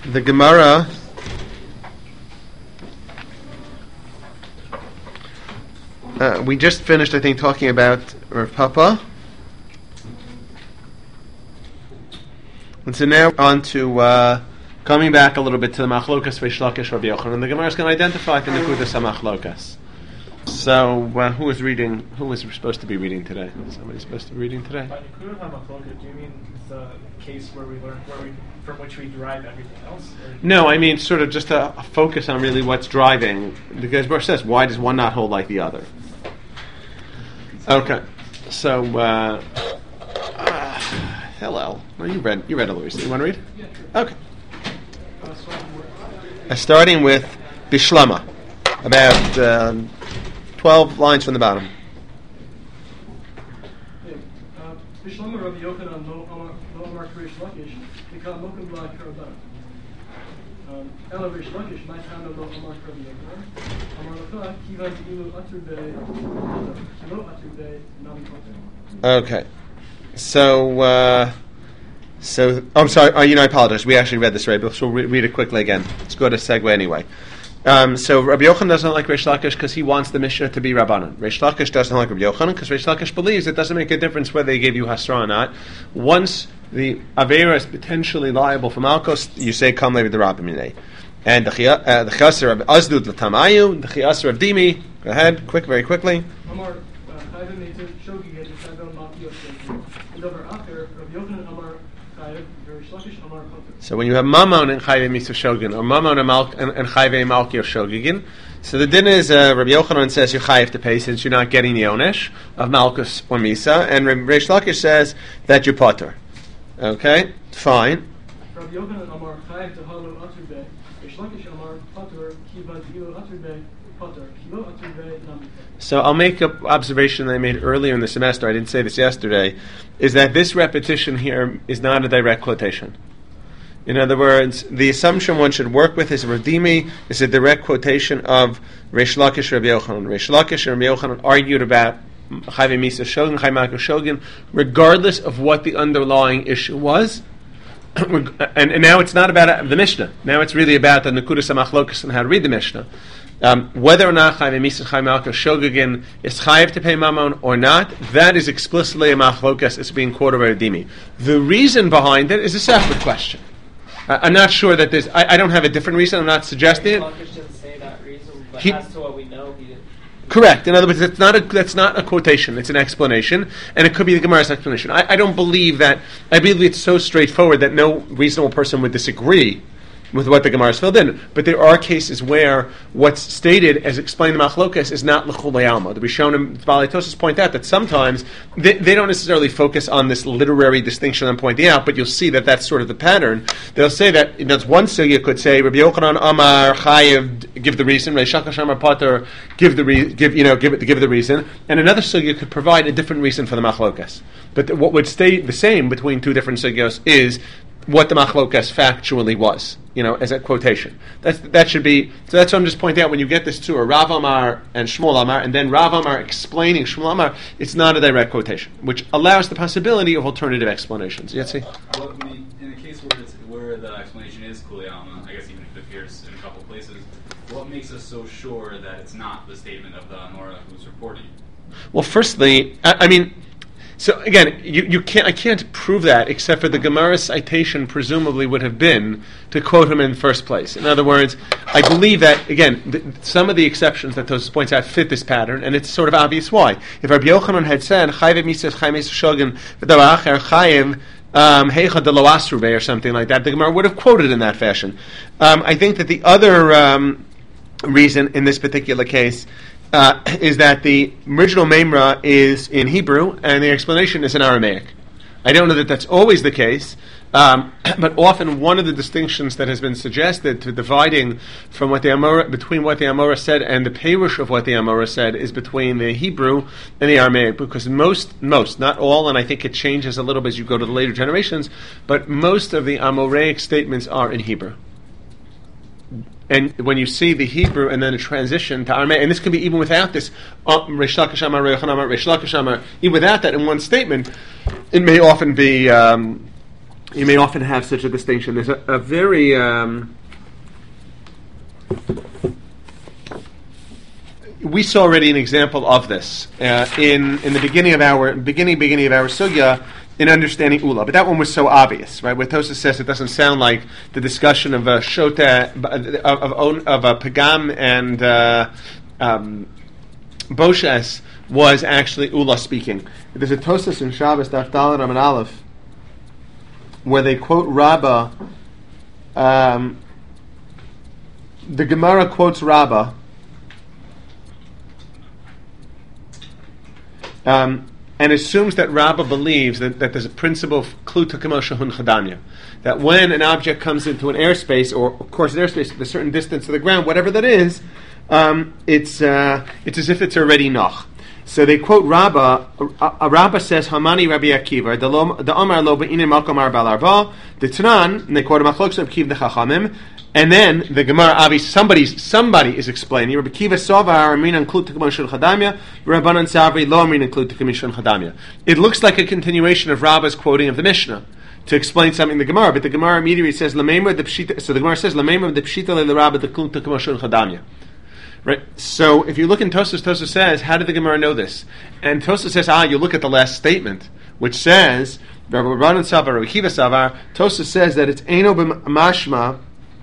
The Gemara we just finished, I think, talking about Rav Papa. And so now on to coming back a little bit to the Machlokas Reish Lakish Rabbi Yochanan. The Gemara is going to identify the Nekudas HaMachlokas. So who was reading? Who was supposed to be reading today? Somebody supposed to be reading today? By Nekudas HaMachlokas, do you mean the case where we learn from which we derive everything else? No, I mean sort of just a focus on really what's driving. Because Baruch says, why does one not hold like the other? Okay, so hello. Well, you read Alois. You want to read? Yeah, sure. Okay. Starting with Bishlama, about 12 lines from the bottom. Bishlama Rabbi Yochanan lo Amar Reish Lakish Mikal Mokum La Karabah. Ela Reish Lakish might handle lo Amar Rabbi Yochanan. Amar Lacha Kivan Ilu Aturbe Kilo Aturbe Nami Kotem. Okay, so I'm sorry. I apologize. We actually read this right, but we'll read it quickly again. Let's go to segue anyway. So Rabbi Yochanan doesn't like Reish Lakish because he wants the Mishnah to be Rabbanan. Reish Lakish doesn't like Rabbi Yochanan because Reish Lakish believes it doesn't make a difference whether they give you Hasra or not. Once the Avera is potentially liable for Malkos, you say Kam Levi the Rabbi. And the Chasser of Azdud Latamayu, the Chasser of Dimi. Go ahead, very quickly. Amar Chayvim Eitzir Shogi Ged Chayvim Mati Yosef. And over after Rabbi Yochanan Amar Chayv Reish Lakish Amar Kotem. So when you have Mamon and Chayvei Misa Shogin, or Mamon and Chayvei Malki of Shogigin, so the din is Rabbi Yochanan says you chayiv to pay since you're not getting the onesh of Malkus or Misa, and Reish Lakish says that you're potter. Okay, fine. Rabbi Yochanan Amar Chayv Tehalu Aturbe. Reish Lakish Amar Potter Kiva Ilu Aturbe Potter Kilo Aturbe Nami. So I'll make an observation that I made earlier in the semester. I didn't say this yesterday. Is that this repetition here is not a direct quotation. In other words, the assumption one should work with is Radimi is a direct quotation of Reish Lakish Rabbi Yochanan. Reish Lakish and Rabbi Yochanan argued about Chayvei Misa Shogin, Chayvei Malki Shogin, regardless of what the underlying issue was. and now it's not about the Mishnah. Now it's really about the Nekudas HaMachlokas and how to read the Mishnah. Whether or not Chayvei Misa Chayvei Malki Shogin is chayiv to pay Mammon or not, that is explicitly a Machlokas. It's being quoted by Radimi. The reason behind it is a separate question. I'm not sure that there's. I don't have a different reason. I'm not suggesting it. Lakish didn't say that reason, but as to what we know, he didn't. Correct. In other words, that's not a quotation. It's an explanation, and it could be the Gemara's explanation. I don't believe that. I believe it's so straightforward that no reasonable person would disagree with what the Gemara has filled in. But there are cases where what's stated as explained in Machlokas is not l'chulei alma. The Rishonim, Balei Tosas point out that sometimes they don't necessarily focus on this literary distinction I'm pointing out, but you'll see that that's sort of the pattern. They'll say that that's one sugya could say Rabbi Yochanan Amar Chayev give the reason, Reish Lakish Amar Potter give the reason, and another sugya could provide a different reason for the Machlokas. But what would stay the same between two different sugyos is what the Machlokas factually was, as a quotation. That should be. So that's what I'm just pointing out. When you get this to a Rav Amar and Shmuel Amar, and then Rav Amar explaining Shmuel Amar, it's not a direct quotation, which allows the possibility of alternative explanations. Yetzi? Well, in a case where the explanation is Kulei Alma, I guess even if it appears in a couple of places, what makes us so sure that it's not the statement of the Amora who's reporting? Well, firstly, I mean. So again, I can't prove that except for the Gemara citation presumably would have been to quote him in the first place. In other words, I believe that, again, some of the exceptions that Tosfos points out fit this pattern, and it's sort of obvious why. If Rabbi Yochanan had said, Chayvei Misa Chayvei Shogin V'Dava Acher Chayev Heicha de Lo Asrube or something like that, the Gemara would have quoted in that fashion. I think that the other reason in this particular case is that the original Memra is in Hebrew and the explanation is in Aramaic. I don't know that that's always the case, but often one of the distinctions that has been suggested to dividing from between what the Amora said and the Perush of what the Amora said is between the Hebrew and the Aramaic, because most, not all, and I think it changes a little bit as you go to the later generations, but most of the Amoraic statements are in Hebrew. And when you see the Hebrew and then a transition to Aramaic, and this can be even without this Reish Lakish Amar Reish Lakish Amar, even without that in one statement, it may often be you may often have such a distinction. There's a very we saw already an example of this in the beginning of our sugya in understanding Ula, but that one was so obvious, right? Where Tosfos says it doesn't sound like the discussion of a shota of a pagam and Boshes was actually Ula speaking. There's a Tosfos in Shabbos Daf Daled Amud Aleph where they quote Rabbah. The Gemara quotes Rabbah. And assumes that Rabbah believes that there's a principle of klu takamo shehun chadanya, that when an object comes into an airspace, or of course an airspace at a certain distance to the ground, whatever that is, it's as if it's already noch. So they quote Rabbah. Rabbah says, "Hamani Rabbi Akiva, the Omar lo be'inin malkom ar bal arba." The Tanan, and they quote Machlokes of Kiv the Chachamim. And then the Gemara, obviously, somebody is explaining. Rabbi Kiva Sovar Aminan Klut Tekmon Chadamia, Rabbanan Savri Lo Aminan Klut Tekmon Chadamia. It looks like a continuation of Rabbah's quoting of the Mishnah to explain something in the Gemara, but the Gemara immediately says Lamema the Pshita. So the Gemara says Lamema the Pshita le Rabbah the Klut Tekmon Chadamia. Right. So if you look in Tosfos, Tosfos says, how did the Gemara know this? And Tosfos says, you look at the last statement, which says Rabbanan Savar Rabbi Kiva Savar. Tosfos says that it's Eino b'mashma.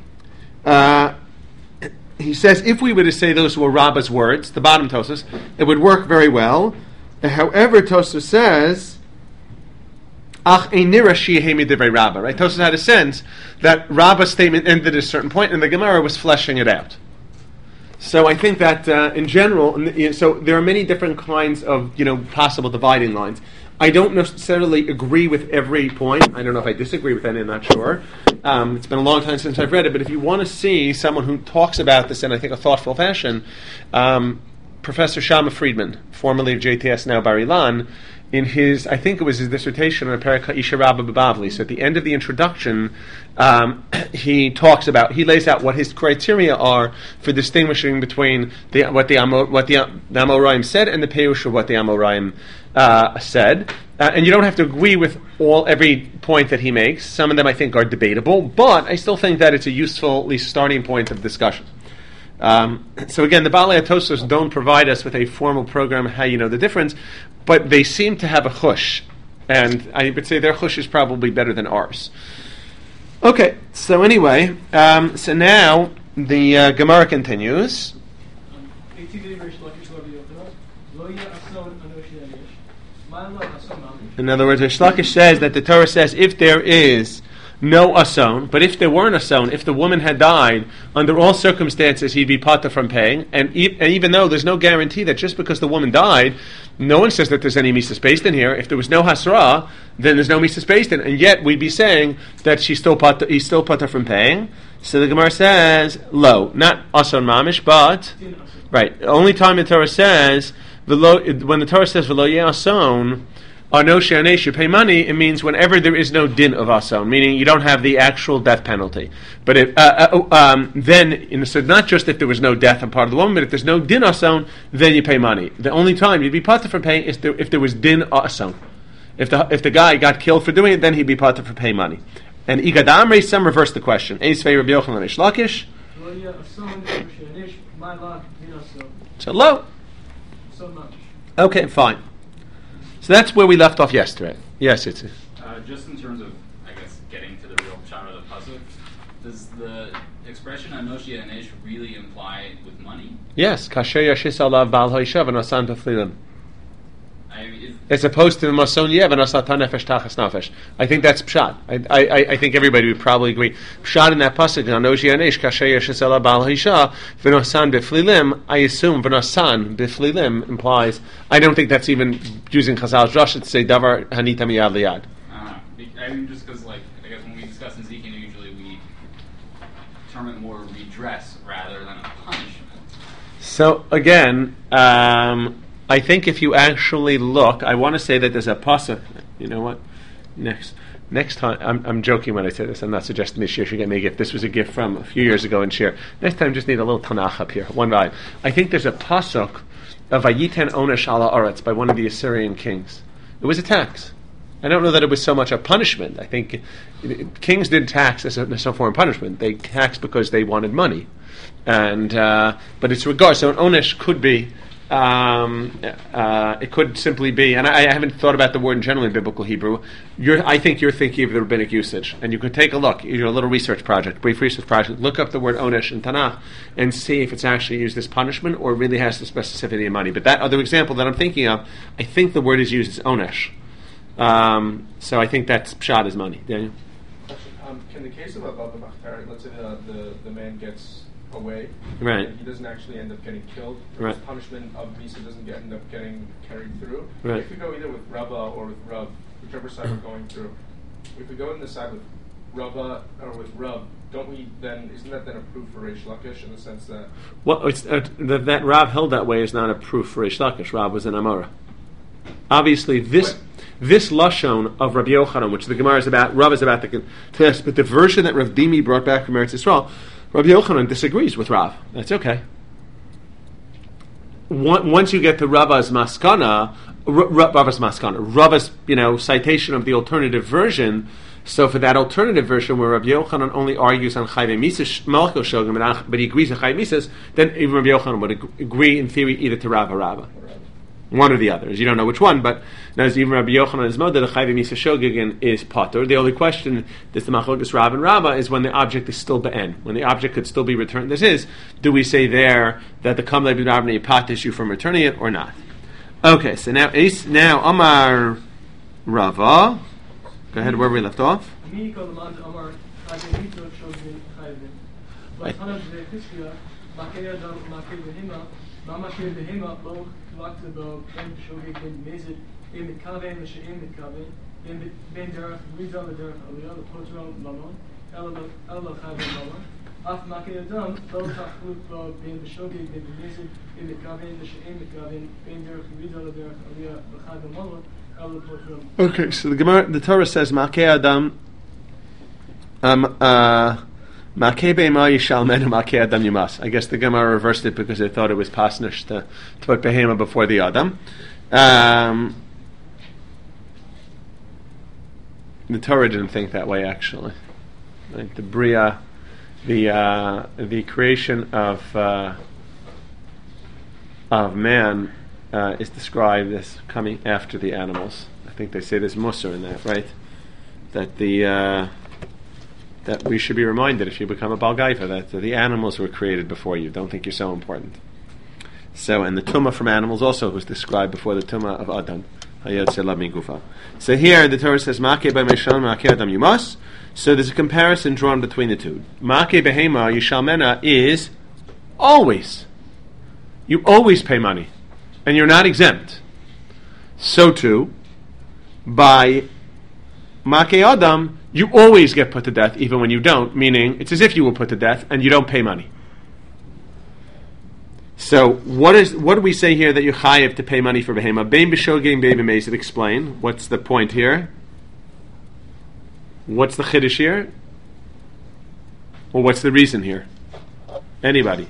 He says, if we were to say those were Rabbah's words, the bottom Tosfos, it would work very well. However, Tosfos says, Ach einira shehemi divrei Rabbah. Right? Tosfos had a sense that Rabbah's statement ended at a certain point, and the Gemara was fleshing it out. So I think that in general, so there are many different kinds of possible dividing lines. I don't necessarily agree with every point. I don't know if I disagree with any, I'm not sure. It's been a long time since I've read it, but if you want to see someone who talks about this in, I think, a thoughtful fashion, Professor Shama Friedman, formerly of JTS, now Bar Ilan, in his, I think it was his dissertation on a Perika Isha Rabbah B'Bavli. So at the end of the introduction, he lays out what his criteria are for distinguishing between what the Amoraim said and the Peirush of what the Amoraim said. And you don't have to agree with every point that he makes. Some of them I think are debatable, but I still think that it's a useful, at least, starting point of discussion. So again, the Baalei Tosfos don't provide us with a formal program how you know the difference, but they seem to have a chush, and I would say their chush is probably better than ours. Okay, so anyway, so now the Gemara continues. In other words, Rish Lakish says that the Torah says if there is no ason, but if there weren't ason, if the woman had died, under all circumstances he'd be pata from paying, and even though there's no guarantee that just because the woman died, no one says that there's any misas based in here. If there was no hasra, then there's no misas based in, and yet we'd be saying that he's still pata from paying. So the Gemara says, lo, not ason mamish, but right. The only time the Torah says when the Torah says v'lo yeh ason, Anoshi Anesh, you pay money, it means whenever there is no din of ason, meaning you don't have the actual death penalty. But then, so not just if there was no death on part of the woman, but if there's no din ason, then you pay money. The only time you'd be pata for paying is if there was din ason. If the guy got killed for doing it, then he'd be pata for paying money. And Igad Amrei, some reverse the question. Eisvei Rabbi Yochanan Rish Lakish. So low. Okay, fine. So that's where we left off yesterday. Yes, it's just in terms of, I guess, getting to the real pshat of the pasuk. Does the expression "anoshi anesh" really imply with money? Yes, kasher yashis alav bal ha'isha v'nasan b'flilim. As opposed to the mason yev v'nasatan nefesh tachas nefesh. I think that's pshat. I think everybody would probably agree. Pshat in that pasuk, anoshi anesh kasher yashis alav bal ha'isha v'nasan b'flilim. I assume v'nasan b'flilim implies. I don't think that's even using Chazal's drasha to say davar hanita miyad liyad. I mean, just because, I guess when we discuss in Zikin, usually we term it more redress rather than a punishment. So again, I think if you actually look, I want to say that there's a pasuk. You know what? Next time, I'm joking when I say this. I'm not suggesting this year should get me a gift. This was a gift from a few years ago in Shir. Next time, just need a little Tanakh up here. One line. I think there's a pasuk of Vayiten Onesh ala Aretz by one of the Assyrian kings. It was a tax. I don't know that it was so much a punishment. I think kings did tax as a form of punishment. They taxed because they wanted money, and but it's regard. So an onesh could be. It could simply be, and I haven't thought about the word in general in biblical Hebrew. I think you're thinking of the rabbinic usage, and you could take a look. You do a little research project, brief research project. Look up the word onesh in Tanakh and see if it's actually used as punishment or really has the specificity of money. But that other example that I'm thinking of, I think the word is used as onesh. So I think that's pshat as money. Daniel? In the case of Abba Machtari, let's say the man gets away, right? And he doesn't actually end up getting killed. Right. His punishment of Misa doesn't end up getting carried through. Right. If we go either with Rabba or with Rav, whichever side we're going through, if we go in the side with Rabba or with Rav, isn't that then a proof for Reish Lakish in the sense that? Well, it's, that Rav held that way is not a proof for Reish Lakish. Rav was an Amora. Obviously, this lashon of Rabbi Yochanan, which the Gemara is about, Rav is about the test, but the version that Rav Dimi brought back from Eretz Yisrael, Rabbi Yochanan disagrees with Rav. That's okay. Once you get to Rava's maskana, Rava's citation of the alternative version. So for that alternative version, where Rabbi Yochanan only argues on Chayve Mises Malko Shogim, but he agrees on Chayve Mises, then even Rabbi Yochanan would agree in theory either to Rav or Rava. One or the other. You don't know which one, but now as even Rabbi Yochanan is mode, the Chayve Mises Shogim is potter. The only question, this the Machlokes Rav and Rava, is when the object is still be'en, when the object could still be returned. This is, do we say there that the Kam Levi Ravni patish you from returning it or not? Okay, so now Amar Rava. Go ahead, where we left off. Okay, so the Gemara, the Torah says, "Makei Adam, Makei Beima Yishal Menu Makei Adam Yumas." I guess the Gemara reversed it because they thought it was pasnish to put behema before the Adam. The Torah didn't think that way, actually. Like the Bria, the creation of man is described as coming after the animals. I think they say there's Musar in that, right? That that we should be reminded if you become a Balgaifa that the animals were created before you. Don't think you're so important. So, and the Tumah from animals also was described before the Tumah of Adam. So here the Torah says, Makei by Meshal, Makei Adam Yumas. So there's a comparison drawn between the two. Makei behema Yishalmena is always. You always pay money. And you're not exempt. So too, by Makei Adam, you always get put to death, even when you don't, meaning it's as if you were put to death and you don't pay money. So, what do we say here that you're chayiv to pay money for behema? Bein b'shogeg, bein b'mezid. Explain. What's the point here? What's the chiddush here? Or what's the reason here? Anybody?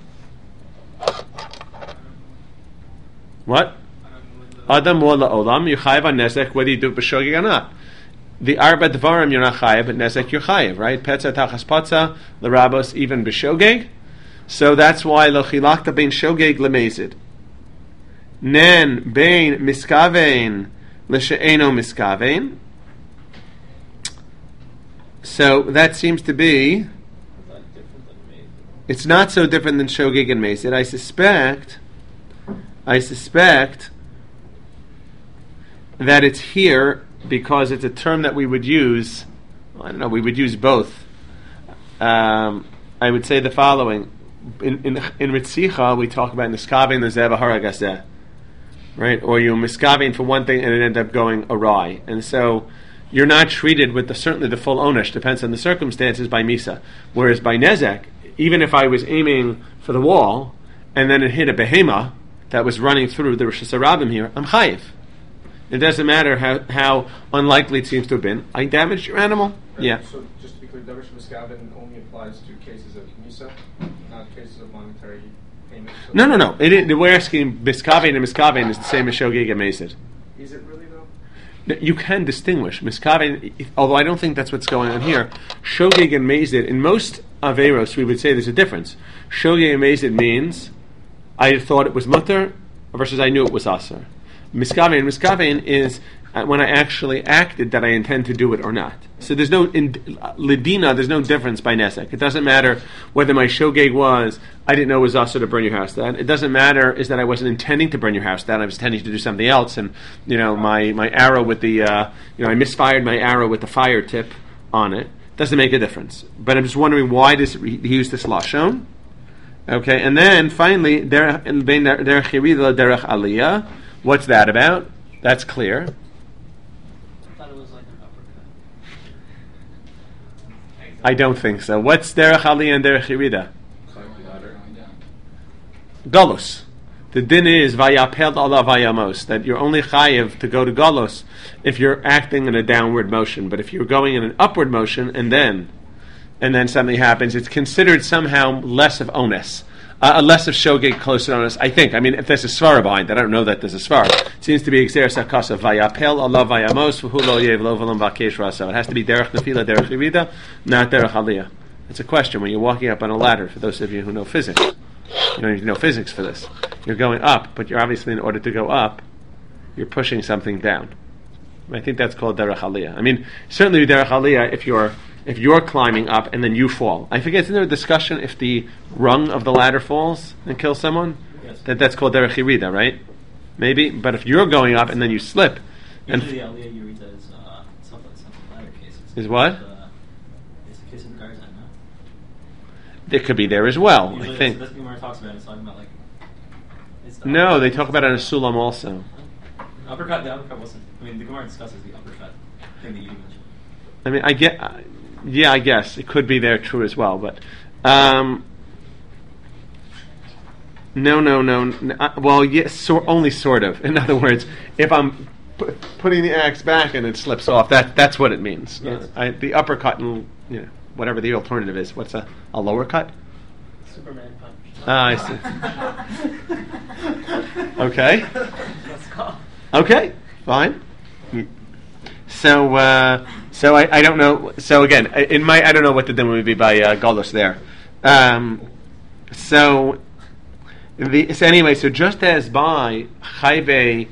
What? Adam wala olam, you're chayiv on nezek, whether you do it b'shogeg or not. The arba dvarim you're not chayiv, but nezek you're chayiv, right? Petza tachas patza, l'rabos even b'shogeg. So that's why lo chilakta bein shogeg lemezid. Nen bein miskavein l'she'eno miskavein. So that seems to be. It's not so different than shogeg and mezid. I suspect that it's here because it's a term that we would use. I don't know. We would use both. I would say the following. In Ritzicha, we talk about miskavein l'zeh v'haragaseh, right? Or you miskavein for one thing and it ends up going awry, and so you're not treated with certainly the full onesh. Depends on the circumstances by misa. Whereas by nezek, even if I was aiming for the wall and then it hit a behema that was running through the Rosh Hashanah here, I'm chayiv. It doesn't matter how unlikely it seems to have been. I damaged your animal. Right. Yeah. So just to be clear, Davish miskavein only applies to cases of misa, not cases of monetary payments. So No. We're asking miskavein and miskavein is the same as shogeg and mezid. Is it really though? You can distinguish miskaven, although I don't think that's what's going on here. Shogeg and mezid, in most averos, we would say there's a difference. Shogeg and mezid means I thought it was mutter versus I knew it was aser. Miskaven is when I actually acted that I intend to do it or not. So there's no lidina. There's no difference by nesek. It doesn't matter whether my shogeg was I didn't know it was aser to burn your house down. It doesn't matter is that I wasn't intending to burn your house down. I was intending to do something else, and my arrow with the I misfired my arrow with the fire tip on it. Doesn't make a difference. But I'm just wondering why does he use this lashon? Okay, and then finally derech derech aliyah. What's that about? That's clear. I don't think so. What's derech aliyah and derech yerida? Galus. The din is vayapel ala vayamos, that you're only chayiv to go to galus if you're acting in a downward motion. But if you're going in an upward motion and then something happens, it's considered somehow less of onus. Less of shogeg, closer to onus. I think. I mean, if there's a svara behind that, I don't know that there's a svara. It seems to be exer sakasa vayapel Allah vayamos v'hu lo yev lo v'lam vakesh rasa. It has to be derech nefila, derech yerida, not derech aliyah. It's a question when you're walking up on a ladder. For those of you who know physics, you don't need to know physics for this. You're going up, but you're obviously, in order to go up, you're pushing something down. I think that's called derech aliyah. I mean, certainly derech aliyah if you're climbing up and then you fall. I forget, isn't there a discussion if the rung of the ladder falls and kills someone? Yes. That's called derech yerida, right? Maybe. But if you're going up and then you slip... Usually the aliyah yerida is some ladder cases. Is what? It's the case of the Garzan, no? It could be there as well, Usually I think. That's what Gemara talks about. It's talking about like... No, they talk about it in a sulam also. The uppercut wasn't... I mean, the Gemara discusses the uppercut thing that you mentioned. I mean, I guess it could be there true as well, but no. Well, yes, only sort of. In other words, if I'm putting the axe back and it slips off, that's what it means. Yes. The uppercut and whatever the alternative is. What's a lower cut? Superman punch. I see. Okay. Let's go. Okay. Fine. So I don't know. So again, I don't know what the din would be by Galus there. So anyway, so just as by chayve,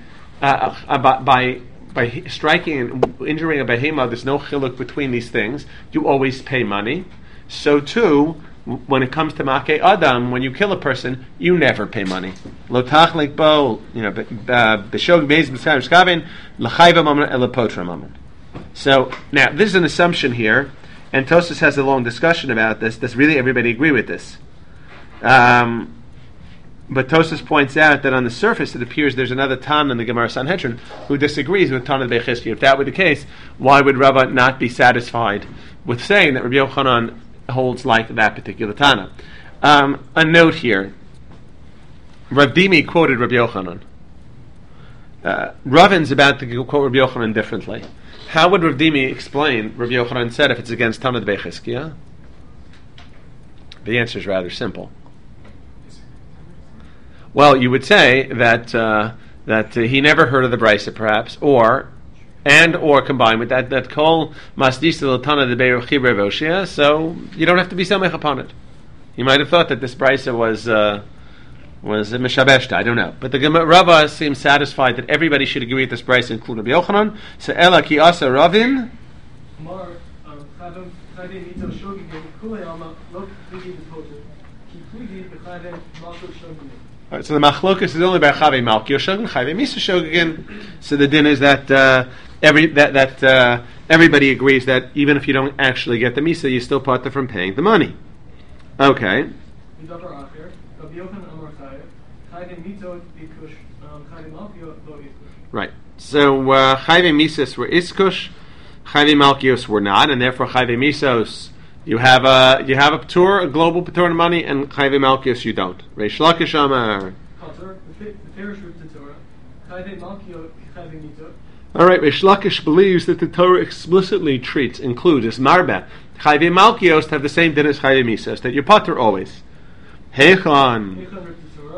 by striking and injuring a behema, there's no chiluk between these things. You always pay money. So too, when it comes to makeh adam, when you kill a person, you never pay money. Lo tachlik bo, b'shog beis b'skavin shkavin l'chayva mamon elapotra mamon. So now this is an assumption here, and Tosfos has a long discussion about this. Does really everybody agree with this? But Tosfos points out that on the surface it appears there's another Tan in the Gemara Sanhedrin who disagrees with Tana Beit Chizkiya. If that were the case, why would Rava not be satisfied with saying that Rabbi Yochanan holds like that particular Tana? A note here. Rav Dimi quoted Rabbi Yochanan. Ravin's about to quote Rabbi Yochanan differently. How would Rav Dimi explain Rabbi Yochanan said if it's against Tana Beit Chizkiya? The answer is rather simple. Well, you would say that he never heard of the Brisa, perhaps, or combined with that kol masdisa l'tana de be'er chibre v'oshia. So you don't have to be samech upon it. You might have thought that this Brisa was mishabeshta. I don't know, but the Rava seems satisfied that everybody should agree with this Brisa, including Rabbi Yochanan. So ela ki asa Ravin. All right, so the machlokas is only by Chave Malki Shogin, Chave Misa Shogin. So the din is that everybody agrees that even if you don't actually get the Misa, you still part from paying the money. Okay. Right. So Chave Misas were Iskush, Chave Malkios were not, and therefore Chave Misos. You have a p'tur, a global p'tur in money, and Chayve Malkios you don't. Reish Lakish Amar. All right, Reish Lakish believes that the Torah explicitly includes as marba. Chayve Malkios have the same din as Chayve Misos, that you pater always. Heichon.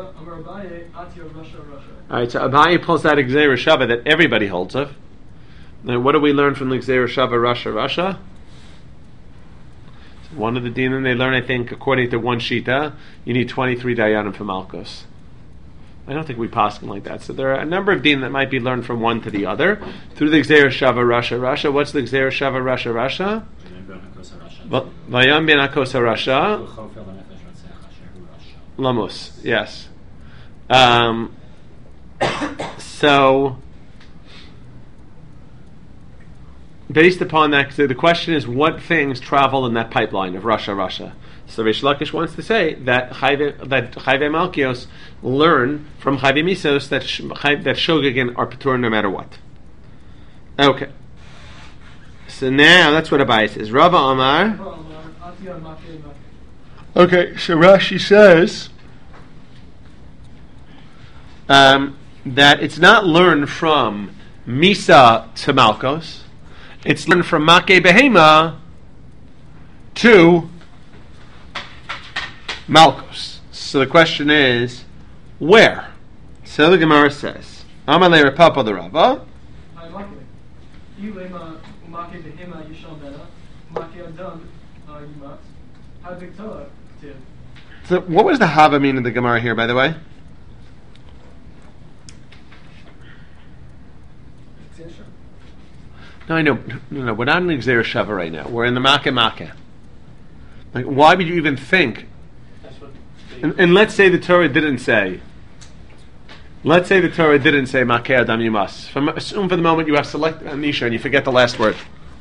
All right, so Abaye pulls out Gzeira Shava that everybody holds of. Now, what do we learn from the Gzeira Shava Rasha? So one of the dinim they learn, I think, according to one shita, you need 23 dayanim for Malkos. I don't think we paskin like that. So there are a number of din that might be learned from one to the other through the Gzeira Shava Rasha. What's the Gzeira Shava Rasha? Vayam ben Hakosa Rasha. Lamus. Yes. So, based upon that, the question is, what things travel in that pipeline of Rasha? So Reish Lakish wants to say that Chayve Malkios learn from Chayve Misos that Shogegin are Patur no matter what. Okay. So now that's what Abai says. Rava Amar. Okay, so Rashi says that it's not learned from Misa to Malkos. It's learned from Makeh Behema to Malkos. So the question is, where? So the Gemara says, Amalei Rapapa the Rava. So what was the Hava mean in the Gemara here, by the way? No, I know. No, we're not in the Gzeira Shava right now. We're in the Makeh. Like, why would you even think? And let's say the Torah didn't say. Let's say the Torah didn't say Makeh Adam Yumas. Assume for the moment you have select Anisha and you forget the last word.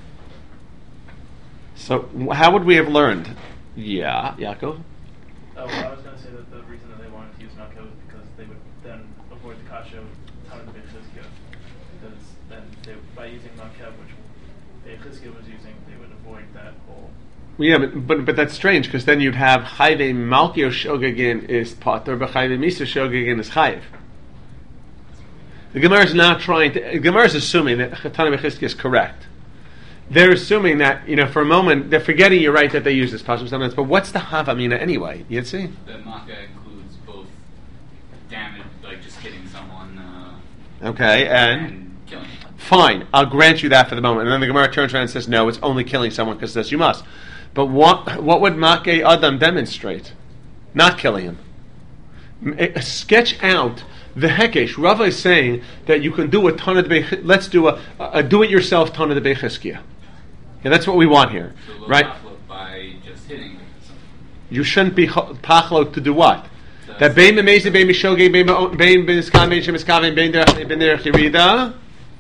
So how would we have learned? Yeah, Yaakov? Well, I was going to say that the reason that they wanted to use Makeh was because they would then avoid the kasha of Tanit Bechizkiah. Because then by using Makeh, which Bechizkiah was using, they would avoid that whole... Yeah, but that's strange, because then you'd have Chayve Malkio Shogegin is Pater, but Chayve Misa Shogegin is Chayiv. The Gemara is not trying to... The Gemara is assuming that Tanit Bechizkiah is correct. They're assuming that, for a moment, they're forgetting you're right that they use this pasuk sometimes, but what's the Havamina anyway? You'd see? The Makeh includes both damage, like just hitting someone, okay, and killing. Fine, I'll grant you that for the moment. And then the Gemara turns around and says, no, it's only killing someone because it says you must. But what would Makeh Adam demonstrate? Not killing him. Sketch out the Hekesh. Rava is saying that you can do a ton of the let's do a do-it-yourself ton of the Bechizkiah. Yeah, that's what we want here, So right? By just hitting someone. You shouldn't be pachlok to do what? That bein b'meizi, bein b'shogeg, bein b'niskam, bein shemiskav, bein derech yirida.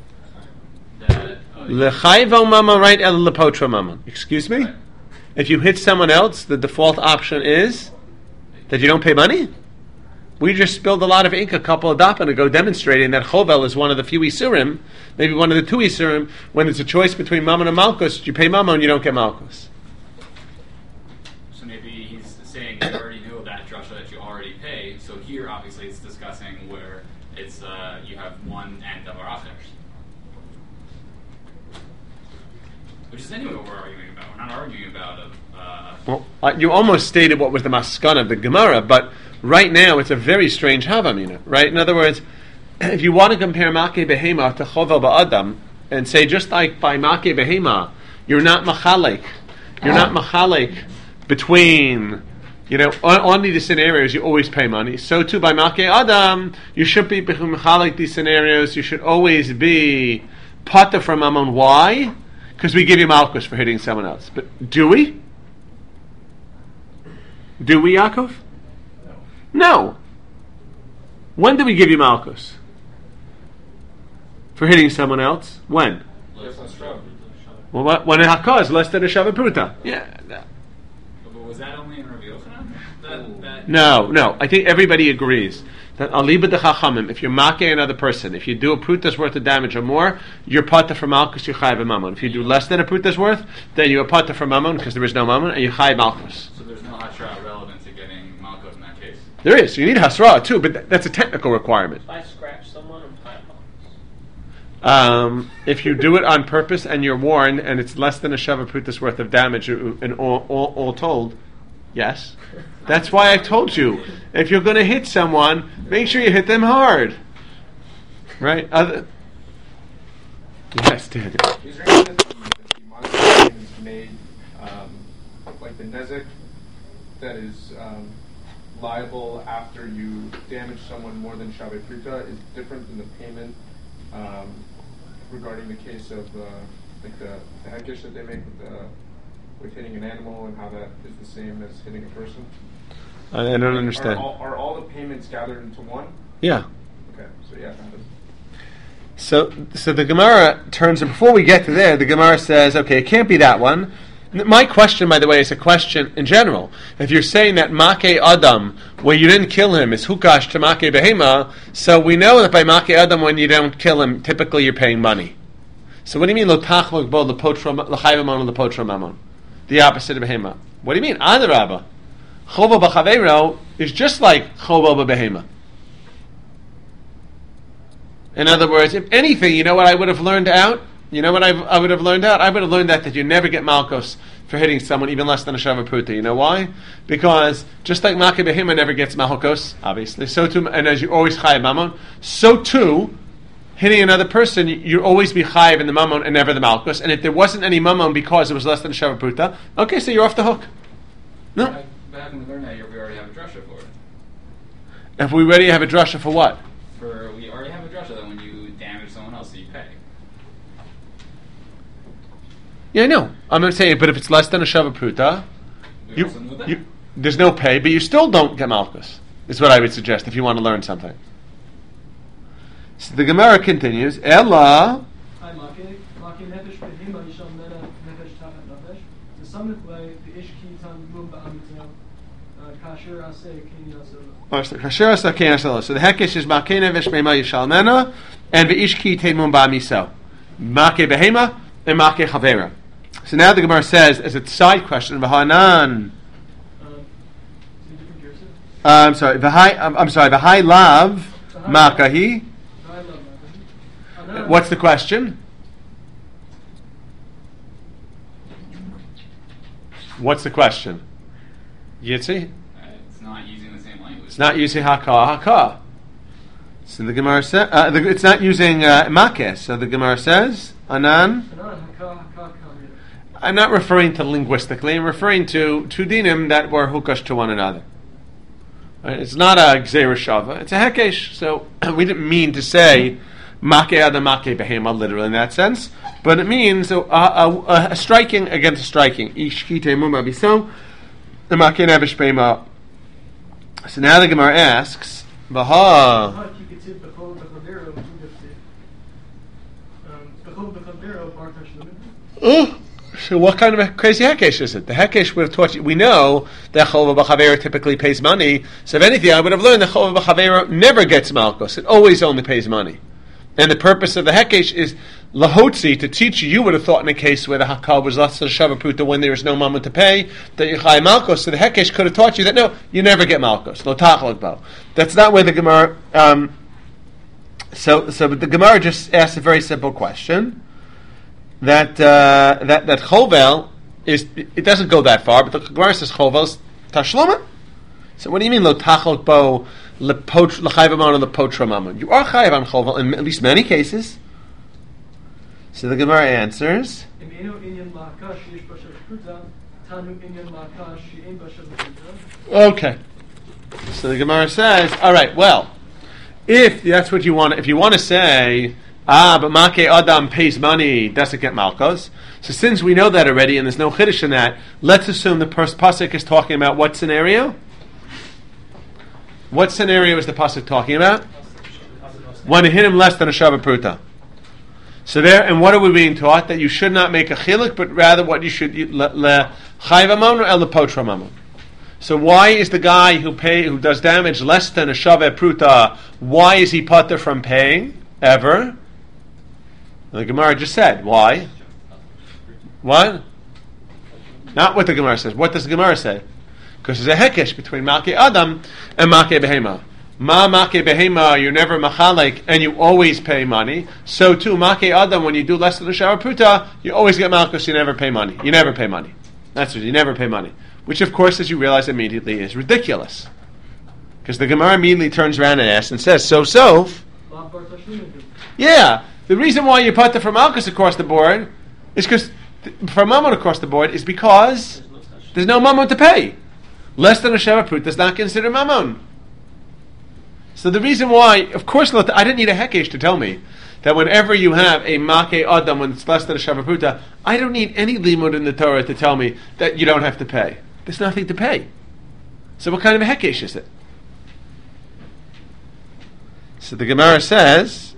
L'chayv mama, right? El lepotra mama. Excuse me? Right. If you hit someone else, the default option is that you don't pay money. We just spilled a lot of ink a couple of dapim ago demonstrating that chovel is one of the few isurim, maybe one of the two isurim, when it's a choice between mammon and malchus, you pay mammon, you don't get malchus. So maybe he's saying you already know that drasha that you already pay. So here, obviously, it's discussing where it's you have one end of our offers, which is anyway what we're arguing about. We're not arguing about Well, you almost stated what was the maskan of the Gemara, but right now it's a very strange havamina, right? In other words, if you want to compare Makeh Behema to Chovel Ba'adam, and say just like by Makeh Behema, you're not machalek between, on these scenarios you always pay money. So too by Makeh Adam, you should be machalek these scenarios, you should always be pata from Mammon. Why? Because we give you malchus for hitting someone else. But do we? Do we, Yaakov? No. When do we give you malchus? For hitting someone else? When? Well, when a hakah is less than a shava pruta. Yeah. But was that only in Rabbi Yochanan? No. I think everybody agrees that aliba de chachamim, if you're makeh another person, if you do a pruta's worth of damage or more, you're pata for malchus, you chayiv mammon. If you do less than a pruta's worth, then you're pata for mammon because there is no mammon, and you chayiv malchus. So there's no hashra relevant to getting malchus in that case. There is. You need hasra too, but that's a technical requirement. If I scratch someone, I'm fine. If you do it on purpose and you're warned, and it's less than a shava prutas worth of damage, and all told, yes. That's why I told you, if you're going to hit someone, make sure you hit them hard. Right? Yes, Daniel. Is there anything that the monetary payment is made, like the nezek, that is liable after you damage someone more than Shavei Pruta is different than the payment regarding the case of like the hekesh that they make with hitting an animal, and how that is the same as hitting a person? I don't understand. Are all the payments gathered into one? Yeah. Okay, so yeah, that is. So the Gemara turns, and before we get to there, the Gemara says, okay, it can't be that one. My question, by the way, is a question in general. If you're saying that Make Adam, where you didn't kill him, is Hukash to Make Behema, so we know that by Make Adam, when you don't kill him, typically you're paying money. So what do you mean, Lo Tachlok Bo L'Chayvamon L'Potra Mamon? The opposite of Behema. What do you mean? Adarabba. Chovo B'Chaveiro is just like Chovo B'Behema. In other words, if anything, you know what I would have learned out? You know what I would have learned out? I would have learned out that you never get Malkos for hitting someone even less than a Shavei Pruta. You know why? Because just like Makeh Behema never gets Malkos, obviously, so too, and as you always Chayav Mammon, so too, hitting another person, you always be Chayav in the Mammon and never the Malkos. And if there wasn't any Mammon because it was less than a Shavei Pruta, okay, so you're off the hook. No? But how can we learn that we already have a drasha for it? If we already have a drasha for what? We already have a drasha that when you damage someone else, you pay. Yeah, I know. I'm not saying, but if it's less than a Shavei Pruta, there's no pay, but you still don't get Malchus. Is what I would suggest if you want to learn something. So the Gemara continues, Ella. So the hekesh is Makeh Nefesh Behema Yishalmena, and Ve'ishki Teimum Ba'amiso. Makeh Behema and Makeh Chavera. So now the Gemara says, as a side question, V'hanan. I'm sorry. V'hai lav makahi. What's the question? What's the question? Yitzi? It's not using the same language. It's not using haka. So the Gemara says it's not using makeh. So the Gemara says anan. I'm not referring to linguistically. I'm referring to two dinim that were hukash to one another. Right? It's not a gzeira shava. It's a hekesh. So we didn't mean to say makeh adam makeh behema literally in that sense, but it means a striking against a striking. Ishkite mumabiso the makeh nevish behema. So now the Gemara asks, Baha. So what kind of a crazy hekesh is it? The hekesh would have taught you. We know that Chovah B'Chavera typically pays money. So if anything, I would have learned that Chovah B'Chavera never gets Malkos. It always only pays money. And the purpose of the hekesh is lahotzi, to teach you. You would have thought in a case where the hakal was less than Shavei Pruta when there is no moment to pay, that you chay Malkos. So the hekesh could have taught you that no, you never get Malkos. Lo tachlok bo. That's not where the Gemara. So the Gemara just asks a very simple question. That chovel is, it doesn't go that far, but the Gemara says chovel's tashloma. So what do you mean lo tachlok bo l'chayvamon or lepotra mamon? You are chayv on chovel in at least many cases. So the Gemara answers. Okay. So the Gemara says, all right. Well, if that's what you want, if you want to say, but Makeh Adam pays money, doesn't get Malkos. So since we know that already, and there's no chiddush in that, let's assume the pasuk is talking about what scenario? What scenario is the pasuk talking about? When it hit him less than a Shavei Pruta. So there, and what are we being taught? That you should not make a chiluk, but rather what you should chayv amon or el lepotra mamon. So why is the guy who does damage less than a Shavei Pruta? Why is he pater from paying ever? The Gemara just said. Why? What? Not what the Gemara says. What does the Gemara say? Because there's a hekesh between Makeh Adam and Makeh Behema. Ma Makeh Behema, you're never machalek, and you always pay money. So too, Makeh Adam, when you do less than a Shavei Pruta, you always get Malkos, you never pay money. You never pay money. That's what, you never pay money. Which, of course, as you realize immediately, is ridiculous. Because the Gemara immediately turns around and asks and says, so. Yeah, The reason why you put the for Malchus across the board is because for Mammon across the board is because there's no Mammon to pay. Less than a Sheva Prut does not consider Mammon. So the reason why, of course, I didn't need a Hekesh to tell me that whenever you have a Make Adam when it's less than a Sheva Pruta, I don't need any limud in the Torah to tell me that you don't have to pay. There's nothing to pay. So what kind of a Hekesh is it? So the Gemara says,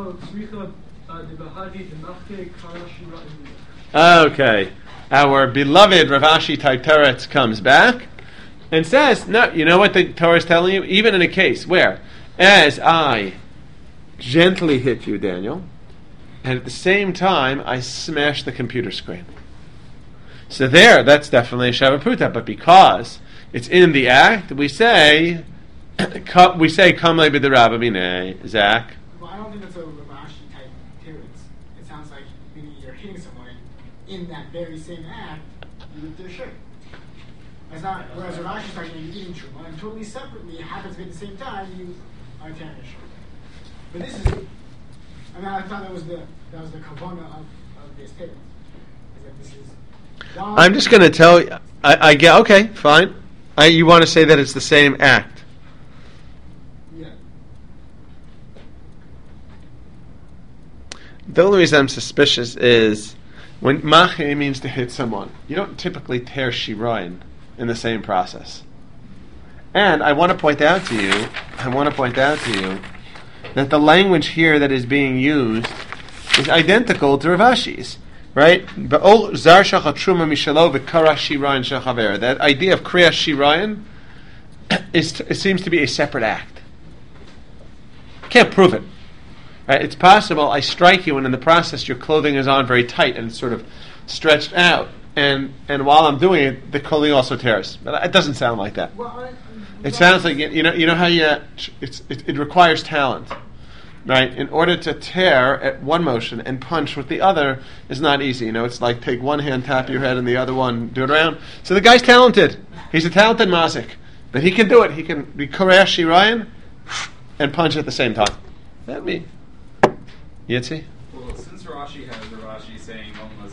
okay, our beloved Rav Ashi Taiteretz comes back and says, no, you know what the Torah is telling you? Even in a case where, as I gently hit you, Daniel, and at the same time I smash the computer screen. So that's definitely a Sheva Pruta, but because it's in the act, we say Kamei b'derabba minei, Zach. Well, I don't think that's a Rav Ashi type teretz. It sounds like you're hitting someone in that very same act, you rip their shirt. That's not. Whereas Rav Ashi's talking, you're eating truma, and totally separately, it happens to be at the same time, you are tearing your shirt. But this is. I mean, I thought that was the kavana of this teretz. Is that this is. I'm just going to tell you. I get okay, fine. You want to say that it's the same act? Yeah. The only reason I'm suspicious is when mache means to hit someone, you don't typically tear shirayin in the same process. And I want to point out to you that the language here that is being used is identical to Rav Ashi's, right? That idea of kriyas shirayin it seems to be a separate act. Can't prove it. Right? It's possible I strike you and in the process your clothing is on very tight and it's sort of stretched out, and while I'm doing it, the clothing also tears. But it doesn't sound like that. It sounds like you know how it requires talent, right? In order to tear at one motion and punch with the other is not easy. It's like take one hand, tap your head, and the other one do it around. So the guy's talented. He's a talented mazik, but he can do it. He can be koresh shirayin and punch at the same time. That me. Yitzi? Well, since Rashi has Rashi saying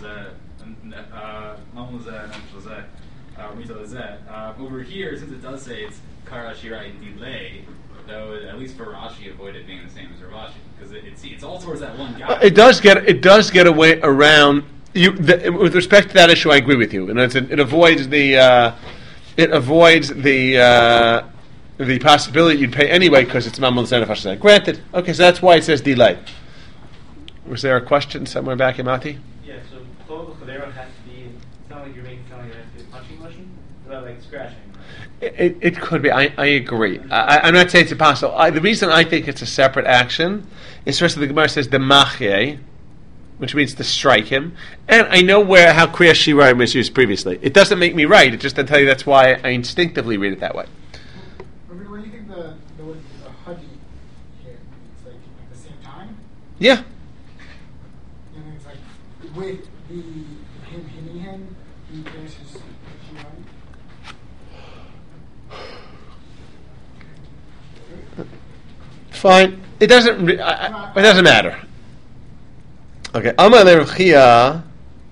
over here, since it does say it's kara shirayin delay, though at least for Rashi avoid it being the same as Rashi because it's all towards that one guy. It does get a way around. With respect to that issue, I agree with you, and it avoids the possibility you'd pay anyway because it's mamul zenefashzeh. Granted, okay, so that's why it says delay. Was there a question somewhere back in Mati? Yeah, so Chol Chavero has to be. It's not like you're making something like a punching motion, but like scratching. It could be. I agree. I'm not saying it's impossible. The reason I think it's a separate action is first the Gemara says the machye, which means to strike him, and I know how kriyas shirayin was used previously. It doesn't make me right. It just to tell you that's why I instinctively read it that way. When you think the huggy here, it's like at the same time. Yeah. And it's like with him hitting him, he tears his shirayin. Fine. It doesn't. It doesn't matter. Okay. Amar le Rav Chia.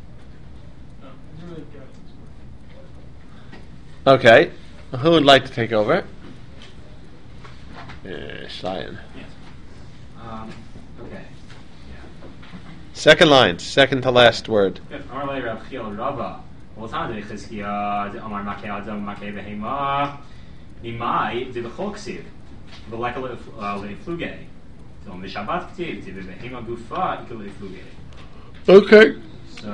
Okay. Who would like to take over? Shlian. Okay. Second line. Second to last word. Amar le Rav Chia Rava. Well, Chizkiya Amar Makei Adam Makei Behema Nimai Di B'chol Ksiv. Okay. So,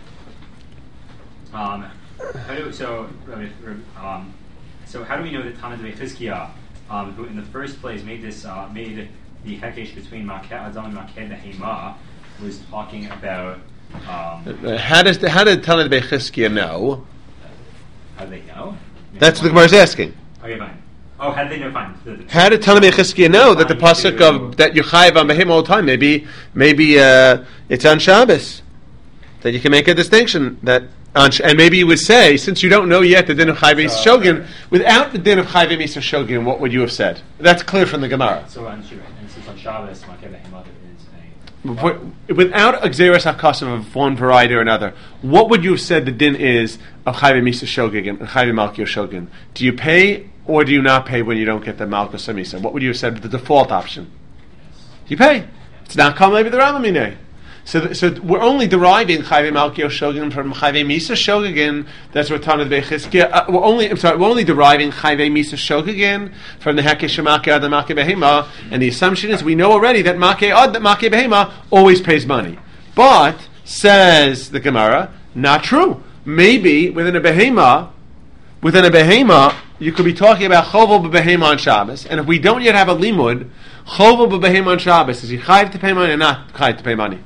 how do we know that Tanad Chizkiya, who in the first place made the hekesh between Makeh Adam and Makeh Behema, was talking about? How did Tanad Chizkiya know? How do they know? That's what the Gemara is asking. Okay, fine. Oh, how did they know? Fine. How did Tanna Chizkiya know that the pasuk of that you chayiv on behim all the time? Maybe it's on Shabbos that you can make a distinction that and maybe you would say, since you don't know yet the din of chayiv Isa Shogin, without the din of chayiv Isa Shogin, what would you have said? That's clear from the Gemara. So on Shabbos, Makeh Behema is a without a Xeris HaKasav of one variety or another, what would you have said the din is of Chayve Misa Shogin and Chayve Malkio Shogin? Do you pay or do you not pay when you don't get the Malkos Misa? What would you have said the default option? You pay. It's not called maybe the Ramamine. So we're only deriving Chayve Malkio Shogin from Chayve Misa Shogin. That's what Tanad Bechizkiya. We're only deriving Chayve Misa Shogin from the Hekesh Makeh Ad Makeh Behema, and the assumption is we know already that Makeh Ad Makeh Behema always pays money. But says the Gemara, not true. Maybe within a behema, you could be talking about Chovel b'Behema on Shabbos, and if we don't yet have a limud, Chovel b'Behema on Shabbos, is he chayiv to pay money or not chayiv to pay money?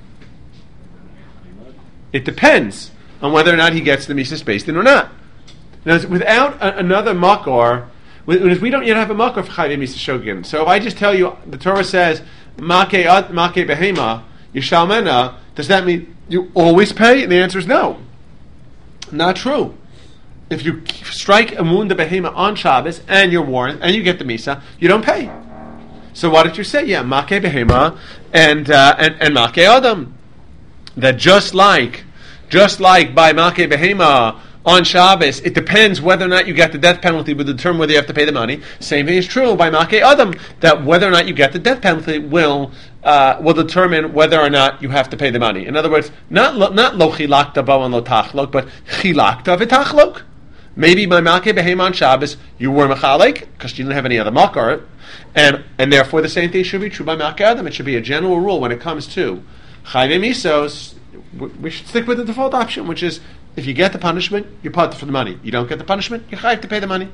It depends on whether or not he gets the Mises based in or not. Now, without another makor, we don't yet have a makor for Chayve Mises Shogin. So if I just tell you, the Torah says, Makeh Behema, Yishalmena, does that mean you always pay? And the answer is no. Not true. If you strike a wound of Behema on Shabbos, and you're warned, and you get the Misa, you don't pay. So why did you say, Makeh Behema, and Makeh Adam? That just like by Makeh Behema on Shabbos, it depends whether or not you get the death penalty will determine whether you have to pay the money. Same thing is true by Makeh Adam, that whether or not you get the death penalty will determine whether or not you have to pay the money. In other words, not lo chilakta bo and lo tachlok, but chilakta v'tachlok. Maybe by Makeh Behema on Shabbos you were mechalek because you didn't have any other makar, and therefore the same thing should be true by Makeh Adam. It should be a general rule when it comes to Chayve Misos. We should stick with the default option, which is if you get the punishment, you part for the money. You don't get the punishment, you have to pay the money.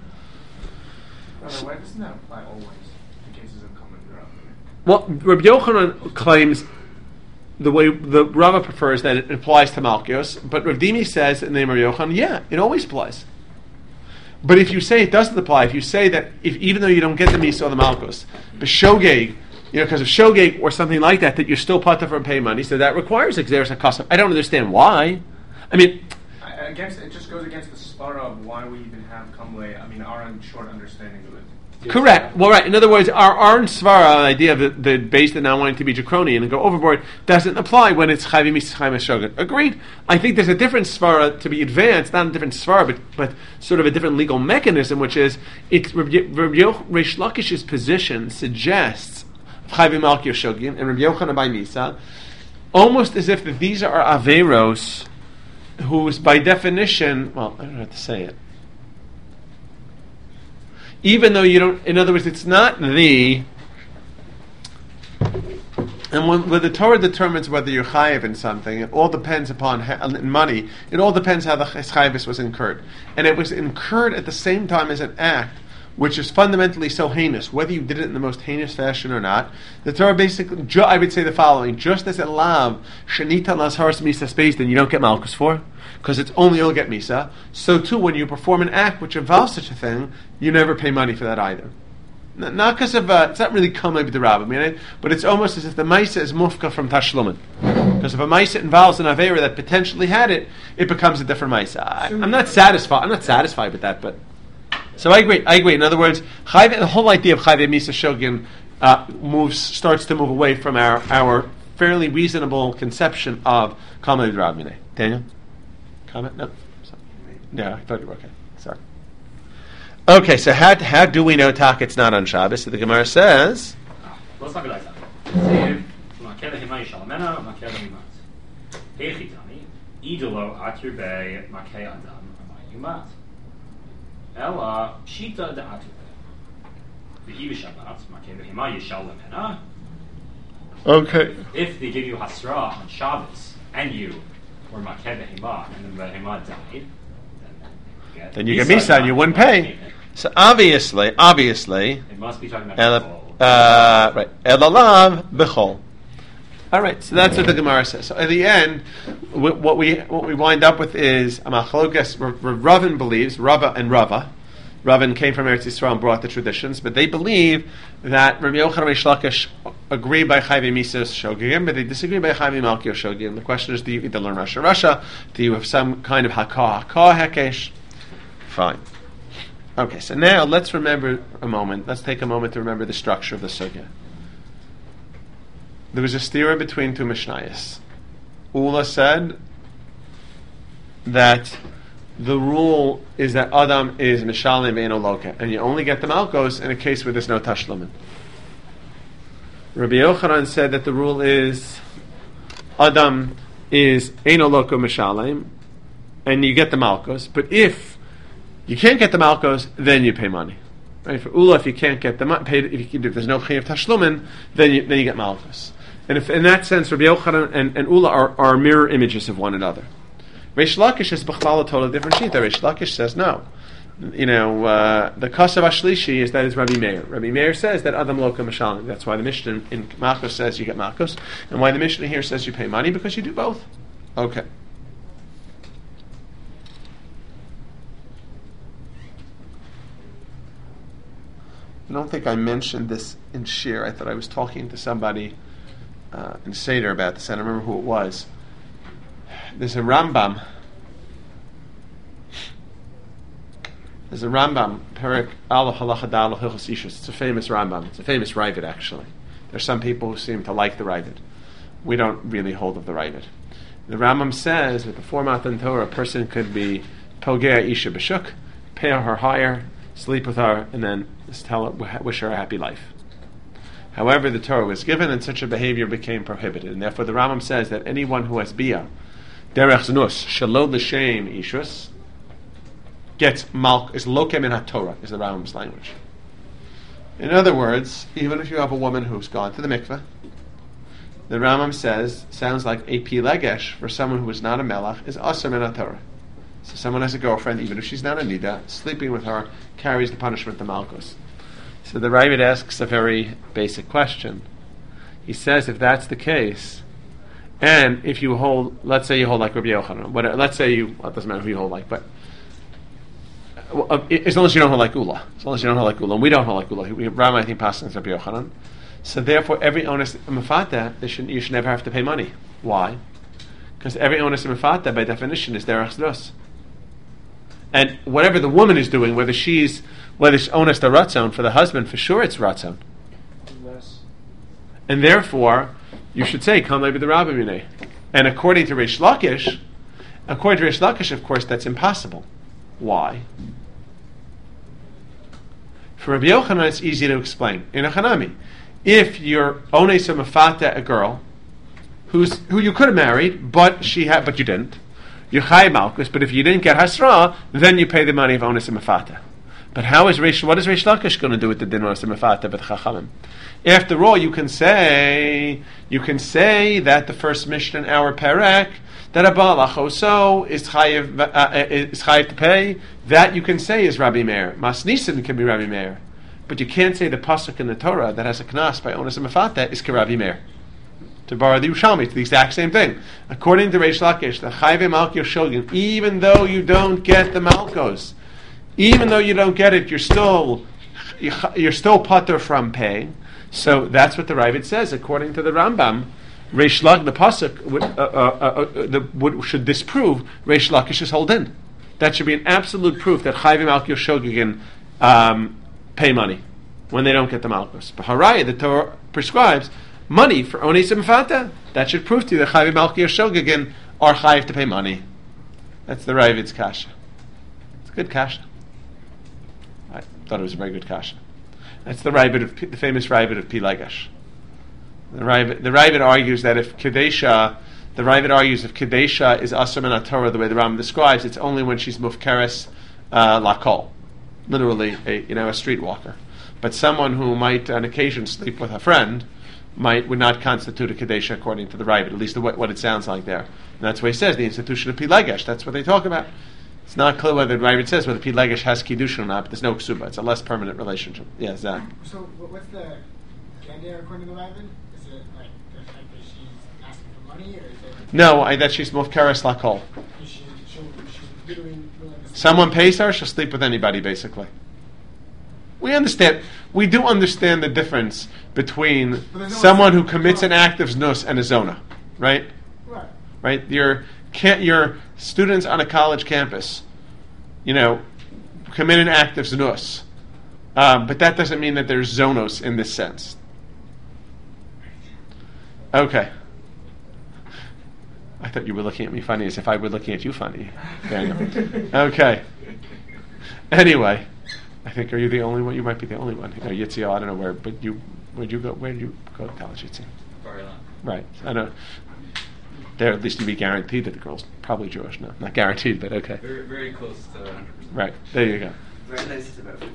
Why doesn't that apply always in cases of common drug? Well, Rabbi Yochanan claims the way the Rava prefers that it applies to Malkios, but Rav Dimi says in the name of Rabbi Yochanan, it always applies. But if you say it doesn't apply, if you say that even though you don't get the Misa or the Malkos, but Shogeg, because of Shogeg or something like that you're still part of pay money, so that requires Xeris HaKasav. I don't understand why. I mean, it just goes against the svara of why we even have Kamle. I mean, our short understanding of it. Correct. Well, right. In other words, our svara, the idea of the base that now wanting to be draconian and go overboard, doesn't apply when it's Chayve Mises Chayve Shogun. Agreed. I think there's a different svara to be advanced, not a different svara, but sort of a different legal mechanism, which is Reish Lakish's position suggests Chayve Malkio Shogin and Rabbi Yochanan by Misa, almost as if that these are Averos, who's by definition, I don't know how to say it. Even though you don't, in other words, it's not the, and when the Torah determines whether you're chayiv in something, it all depends upon money. It all depends how the chayivus was incurred, and it was incurred at the same time as an act which is fundamentally so heinous, whether you did it in the most heinous fashion or not. The Torah basically, I would say the following: just as it lav shenita lasharas misa space, then you don't get malchus for, because it's only you'll get misa. So too, when you perform an act which involves such a thing, you never pay money for that either. Not because of it's not really come maybe the rabbi, but it's almost as if the ma'isa is mufka from tashlumin. Because if a ma'isa involves an avera that potentially had it, it becomes a different ma'isa. I'm not satisfied. I'm not satisfied with that, but. So I agree. In other words, the whole idea of Chayve Misa Shogin starts to move away from our fairly reasonable conception of Kalma Rabmine. Daniel? Comment? No? Yeah, I thought you were okay. Sorry. Okay, so how do we know Tak it's not on Shabbos? So the Gemara says... Ella Shita de Atu. The Ibishabat, Makebehima Yishal Lemena. Okay. If they give you Hasra on Shabbos and you were Makebehima and the Behima died, then you get Misa and you wouldn't pay. So obviously, it must be talking about right. Elalav Bechol. All right, so that's what the Gemara says. So at the end, what we wind up with is Amachlokas. Ravin believes Rava and Rava. Ravin came from Eretz Yisrael and brought the traditions, but they believe that Rabbi Yochanan and Reish Lakish agree by Chayve Misa Shogim, but they disagree by Chayve Malkio Shogim. The question is, do you either learn Rasha? Do you have some kind of Hakah Hekesh? Fine. Okay, so now let's remember a moment. Let's take a moment to remember the structure of the sugya. there was a stira between two Mishnayos. Ula said that the rule is that Adam is Mishalim Be'eno Loka, and you only get the Malkos in a case where there's no Tashlumin. Rabbi Yochanan said that the rule is Adam is Eno Loka Mishalim, and you get the Malkos, but if you can't get the Malkos, then you pay money. Right? For Ula, if you can't get the paid, if there's no Chayav Tashlumin, then you get Malkos. And if in that sense, Rabbi Yochanan and Ula are mirror images of one another. Reish Lakish is b'chlal a totally different sheet. Reish Lakish says no. The Kasav Ashlishi is that is Rabbi Meir. Rabbi Meir says that Adam Loka Mashalim. That's why the Mishnah in Makos says you get Makos, and why the Mishnah here says you pay money, because you do both. Okay. I don't think I mentioned this in Shir. I thought I was talking to somebody in Seder about this. I don't remember who it was. There's a Rambam. Perek Al Halacha Dal Hilchos Ishus. It's a famous Rambam. It's a famous Ravid, actually. There's some people who seem to like the Ravid. We don't really hold of the Ravid. The Rambam says that before Matan Torah, a person could be Pogea Isha B'Shuk, pay her higher, sleep with her, and then just tell her, wish her a happy life. However, the Torah was given, and such a behavior became prohibited. And therefore, the Rambam says that anyone who has bia, derech znus, shalom l'shem ishus, gets malk, is lokem in ha-Torah, is the Rambam's language. In other words, even if you have a woman who's gone to the mikveh, the Rambam says, sounds like a pilegesh for someone who is not a melach, is asur min ha-Torah. So someone has a girlfriend, even if she's not a nida, sleeping with her carries the punishment of malchus. So the Ravid asks a very basic question. He says, if that's the case, and if you hold, let's say you hold like Rabbi Yochanan, let's say you, well, it doesn't matter who you hold like, but as long as you don't hold like Ula, and we don't hold like Ula, Rama I think passes Rabbi Yochanan. So therefore, every onus mafata, you should never have to pay money. Why? Because every onus mafata by definition is derech zros. And whatever the woman is doing, whether it's onus to ratzon for the husband, for sure it's ratzon. Yes. And therefore, you should say, "Come with the Rabbi Minei." And according to Reish Lakish, of course, that's impossible. Why? For Rabbi Yochanan, it's easy to explain. In a Hanami, if you're ones mafata a girl who you could have married, but you didn't. You chay malchus, but if you didn't get hasra, then you pay the money of onus and mafata. But what is Reish Lakish going to do with the din onus and mafata but chachamim? After all, you can say that the first Mishnah in our perek that a baal achoso is chayiv to pay. That you can say is Rabbi Meir. Mas Nisan can be Rabbi Meir, but you can't say the pasuk in the Torah that has a knas by onus and mafata is Rabbi Meir. To borrow the Yerushalmi, it's the exact same thing. According to Reish Lakish, the Chayve Malkos Shogin, even though you don't get the Malkos, even though you don't get it, you're still patur from paying. So that's what the Ravid says. According to the Rambam, Reish Lakish, the pasuk should disprove Reish Lakish's hold in. That should be an absolute proof that Chayve Malkos Shogin pay money when they don't get the Malkos. But Haraya, the Torah prescribes money for ones and mafata. That should prove to you that Chayv Malki Shogegin are Chayv to pay money. That's the Ravid's kasha. It's a good kasha. I thought it was a very good kasha. That's the Ravid the famous Ravid of Pilegesh. The Ravid argues that if Kadesha is Asur Min HaTorah the way the Rambam describes, it's only when she's Mufkeres Lakol, literally a streetwalker. But someone who might on occasion sleep with a friend would not constitute a Kadesha according to the Ravid, at least what it sounds like there. And that's what he says, the institution of Pilegesh. That's what they talk about. It's not clear whether the Ravid says whether Pilegesh has Kiddushin or not, but there's no ksuba. It's a less permanent relationship. Yeah, Zach. So what's the idea according to the Ravid? Is it like the fact that she's asking for money, or is it... No, that she's Mufkeres Lakol. She's literally willing to... Someone pays her, she'll sleep with anybody, basically. We do understand the difference between someone who commits an act of znus and a zona, right? Right. Your students on a college campus, commit an act of znus, but that doesn't mean that there's zonos in this sense. Okay. I thought you were looking at me funny as if I were looking at you funny, Daniel. Okay. Anyway, I think, are you the only one? You might be the only one. Yitzhak, I don't know where, but where'd you go? Where did you go to college, Yitzhak? Right. I know. There, at least you'd be guaranteed that the girl's probably Jewish. No, not guaranteed, but okay. Very, very close to 100%. Right. There you go. Very nice. It's about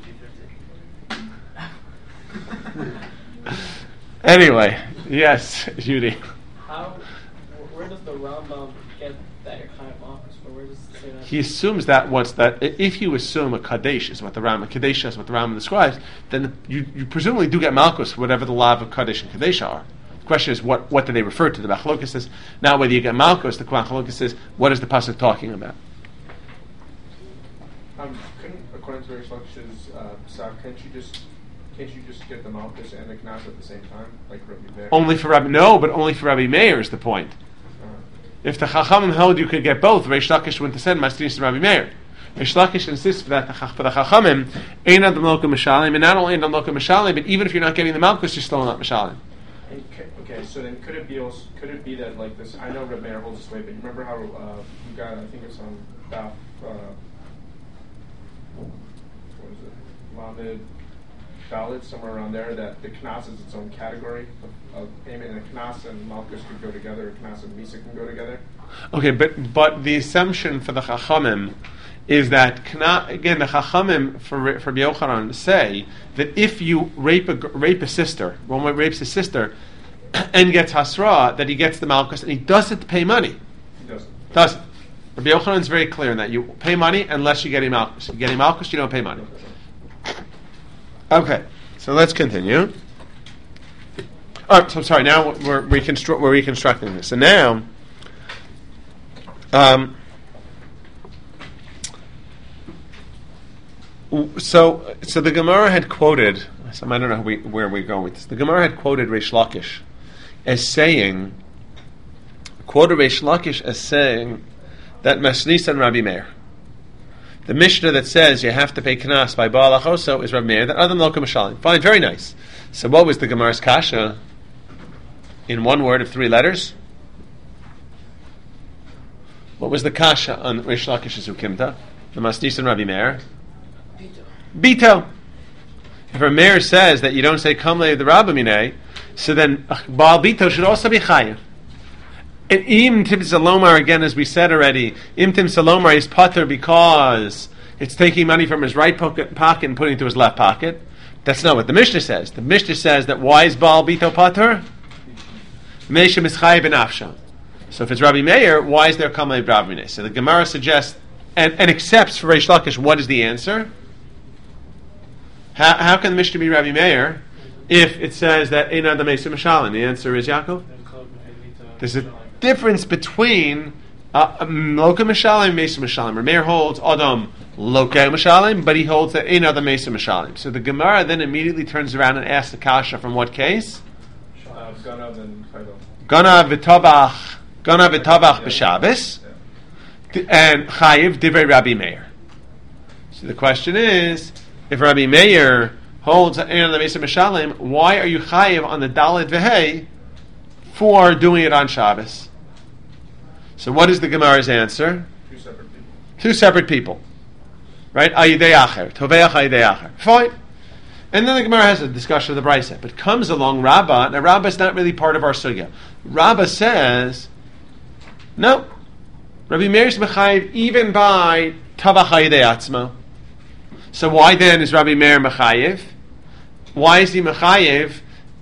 50-50. Anyway, yes, Judy. Where does the Rambam get that you're Chayav Malchus? Where does it say that? He assumes that if you assume a Kadesh is what the Rambam describes, then you presumably do get Malchus, whatever the law of Kadesh and Kadesh are. The question is, what do they refer to? The Machlokes says, not whether you get Malchus, the Machlokes says, what is the pasuk talking about? According to Reish Lakish's Psak, can't you just get the Malchus and the Knas at the same time, like Rabbi Meir? Only for Rabbi Meir is the point. If the Chachamim held you could get both, Reish Lakish wouldn't have said Mastis Rabbi Meir. Reish Lakish insists for the Chachamim, Ein Adam Loka Mishalim, and not only Ein Adam Loka Mishalim, but even if you're not getting the Malchus, you're still not Mishalim. Okay, so then could it be that like this? I know Reb Meir holds this way, but you remember how you got? I think it's on Daf. What is it? Lamed Dalit, somewhere around there. That the Knas is its own category of payment, and a Knas and Malchus could go together. A Knas and Misa can go together. Okay, but the assumption for the Chachamim is that again the Chachamim for Rabbi Yochanan say that if you rape a sister, one rapes a sister, and gets hasra, that he gets the Malchus, and he doesn't pay money. He doesn't. Doesn't. Rabbi Yochanan is very clear in that you pay money unless you get a Malchus. You get a Malchus, you don't pay money. Okay, so let's continue. All right, so I'm sorry. Now we're reconstructing this, and now. So the Gemara had quoted. I don't know where we're going with this. The Gemara had quoted Reish Lakish as saying that Masnis and Rabbi Meir. The Mishnah that says you have to pay Knas by Baal Achoso is Rabbi Meir. That other than Loka Mishalim. Fine, very nice. So what was the Gemara's kasha? In one word of 3 letters. What was the kasha on Reish Lakish's Ukimta? The Masnis and Rabbi Meir. Bito. If Rabbi Meir says that you don't say Kamle the Rabbamine, so then Baal Bito should also be Chayav. And Im Tim Salomar, again, as we said already, Im Tim Salomar is pater because it's taking money from his right pocket and putting it into his left pocket. That's not what the Mishnah says. The Mishnah says that why is Baal Bito pater? Meishem is Chayav and Afsha. So if it's Rabbi Meir, why is there Kamle Rabbamine? So the Gemara suggests and accepts for Reish Lakish. What is the answer? How can the Mishnah be Rabbi Meir if it says that Ein Adam Meisum Mishalim? The answer is Yaakov. There's a difference between Loka Mishalim and Meisum Mishalim. Rabbi Meir holds Adam Loka Mishalim, but he holds that Ein Adam Meisum Mishalim. So the Gemara then immediately turns around and asks the kasha from what case? Ganav and Chayil. Ganav v'tabach b'Shabbos and Chayiv divrei Rabbi Meir. So the question is, if Rabbi Meir holds Ein Adam Meisum Mishalim, why are you Chayiv on the Dalet V'Hei for doing it on Shabbos? So what is the Gemara's answer? 2 separate people. Right? Ayidei Acher. Toveach Ayidei Acher. Fine. And then the Gemara has a discussion of the Brisa. But comes along Rabbah. Now Rabbah is not really part of our sugya. Rabbah says, no. Rabbi Meir is Mechayiv even by Tavach Ayidei Atzmo. So why then is Rabbi Meir Mechayiv? Why is he Mechayiv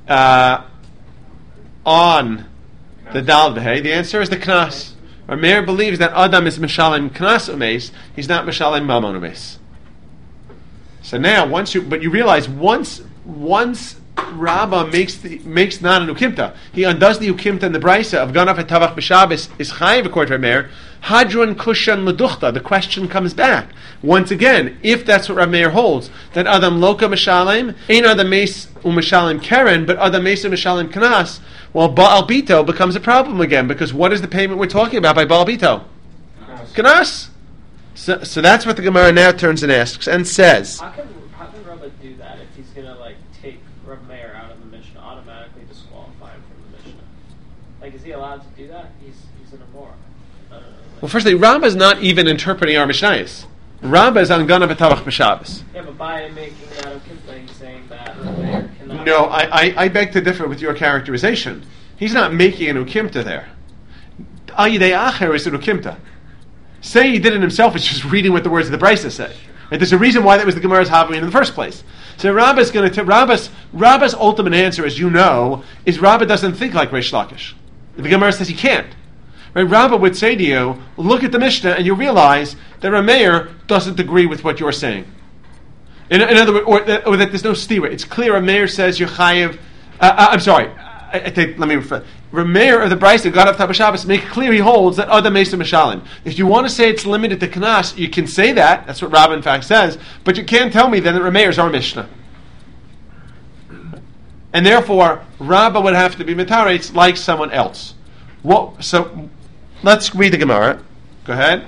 on the Dal V'Hei? The answer is the Knas. Rabbi Meir believes that Adam is Mishalim Knas Umeis, he's not Mishalim Mamon Umeis. So now, once you realize once Rabbah makes not an ukimta, he undoes the ukimta in the brisa of Ganav and Tavach b'Shabbos is chayiv according to Rabbi Meir. Hadron kushan leduchta. The question comes back once again. If that's what Rabbi Meir holds, that Adam Loka Mishalim ain't Adam Meis u'Mishalim Keren, but Adam Meis u'Mishalim Knas. Well, Baal Bito becomes a problem again because what is the payment we're talking about by Baal Bito? Knas. So that's what the Gemara now turns and asks and says. How can Rabbah do that if he's gonna take Rabbi Meir out of the Mishnah, automatically disqualify him from the Mishnah? firstly, Rabbah is not even interpreting our Mishnayos. Rabbah is on Ganav V'Tavach B'Shabbos. Yeah, but by making that Okimta, he's saying that the mayor cannot. No, I beg to differ with your characterization. He's not making an ukimta there. Ayidei acher is an ukimta. Saying he did it himself is just reading what the words of the Brisa say. Right? There's a reason why that was the Gemara's Havamim in the first place. So Rabbah's going to Rabbah's ultimate answer, as you know, is Rabbah doesn't think like Reish Lakish. The Gemara says he can't. Right? Rabbah would say to you, look at the Mishnah and you realize that Rameir doesn't agree with what you're saying. In other words, or that there's no stira. It's clear Rameir says you're chayiv. I'm sorry. Let me refer. Rameir of the Brisa got up to Shabbos make it clear he holds that other Mesa Mishalim. If you want to say it's limited to Knas, you can say that. That's what Rabbah in fact says. But you can't tell me then that Rameir is our Mishnah. And therefore, Rabbah would have to be Mitaretz like someone else. So, let's read the Gemara. Go ahead.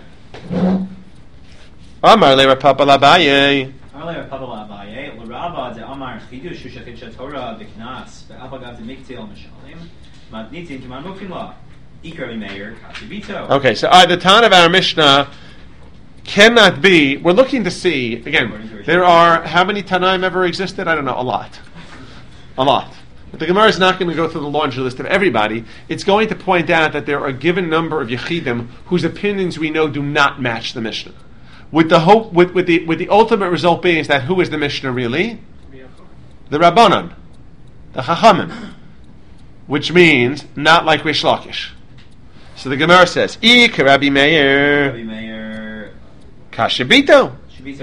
Amar le Papa Labaye. Amar le Papa Labaye. LeRabba de Amar Chidush Shechit Shatorah B'Knas Be'Abagav de Miktil Mishalim Magnitin Kiman Mukimla Ikar Meir Kasibito. Okay, so the Tan of our Mishnah cannot be. We're looking to see again. There are how many Tanaim ever existed? I don't know. A lot. But the Gemara is not going to go through the laundry list of everybody. It's going to point out that there are a given number of Yechidim whose opinions we know do not match the Mishnah. With the hope, with the ultimate result being is that who is the Mishnah really? The Rabbanan, the Chachamim, which means not like Reish Lakish. So the Gemara says, Ik Rabbi Meir, Kashabito.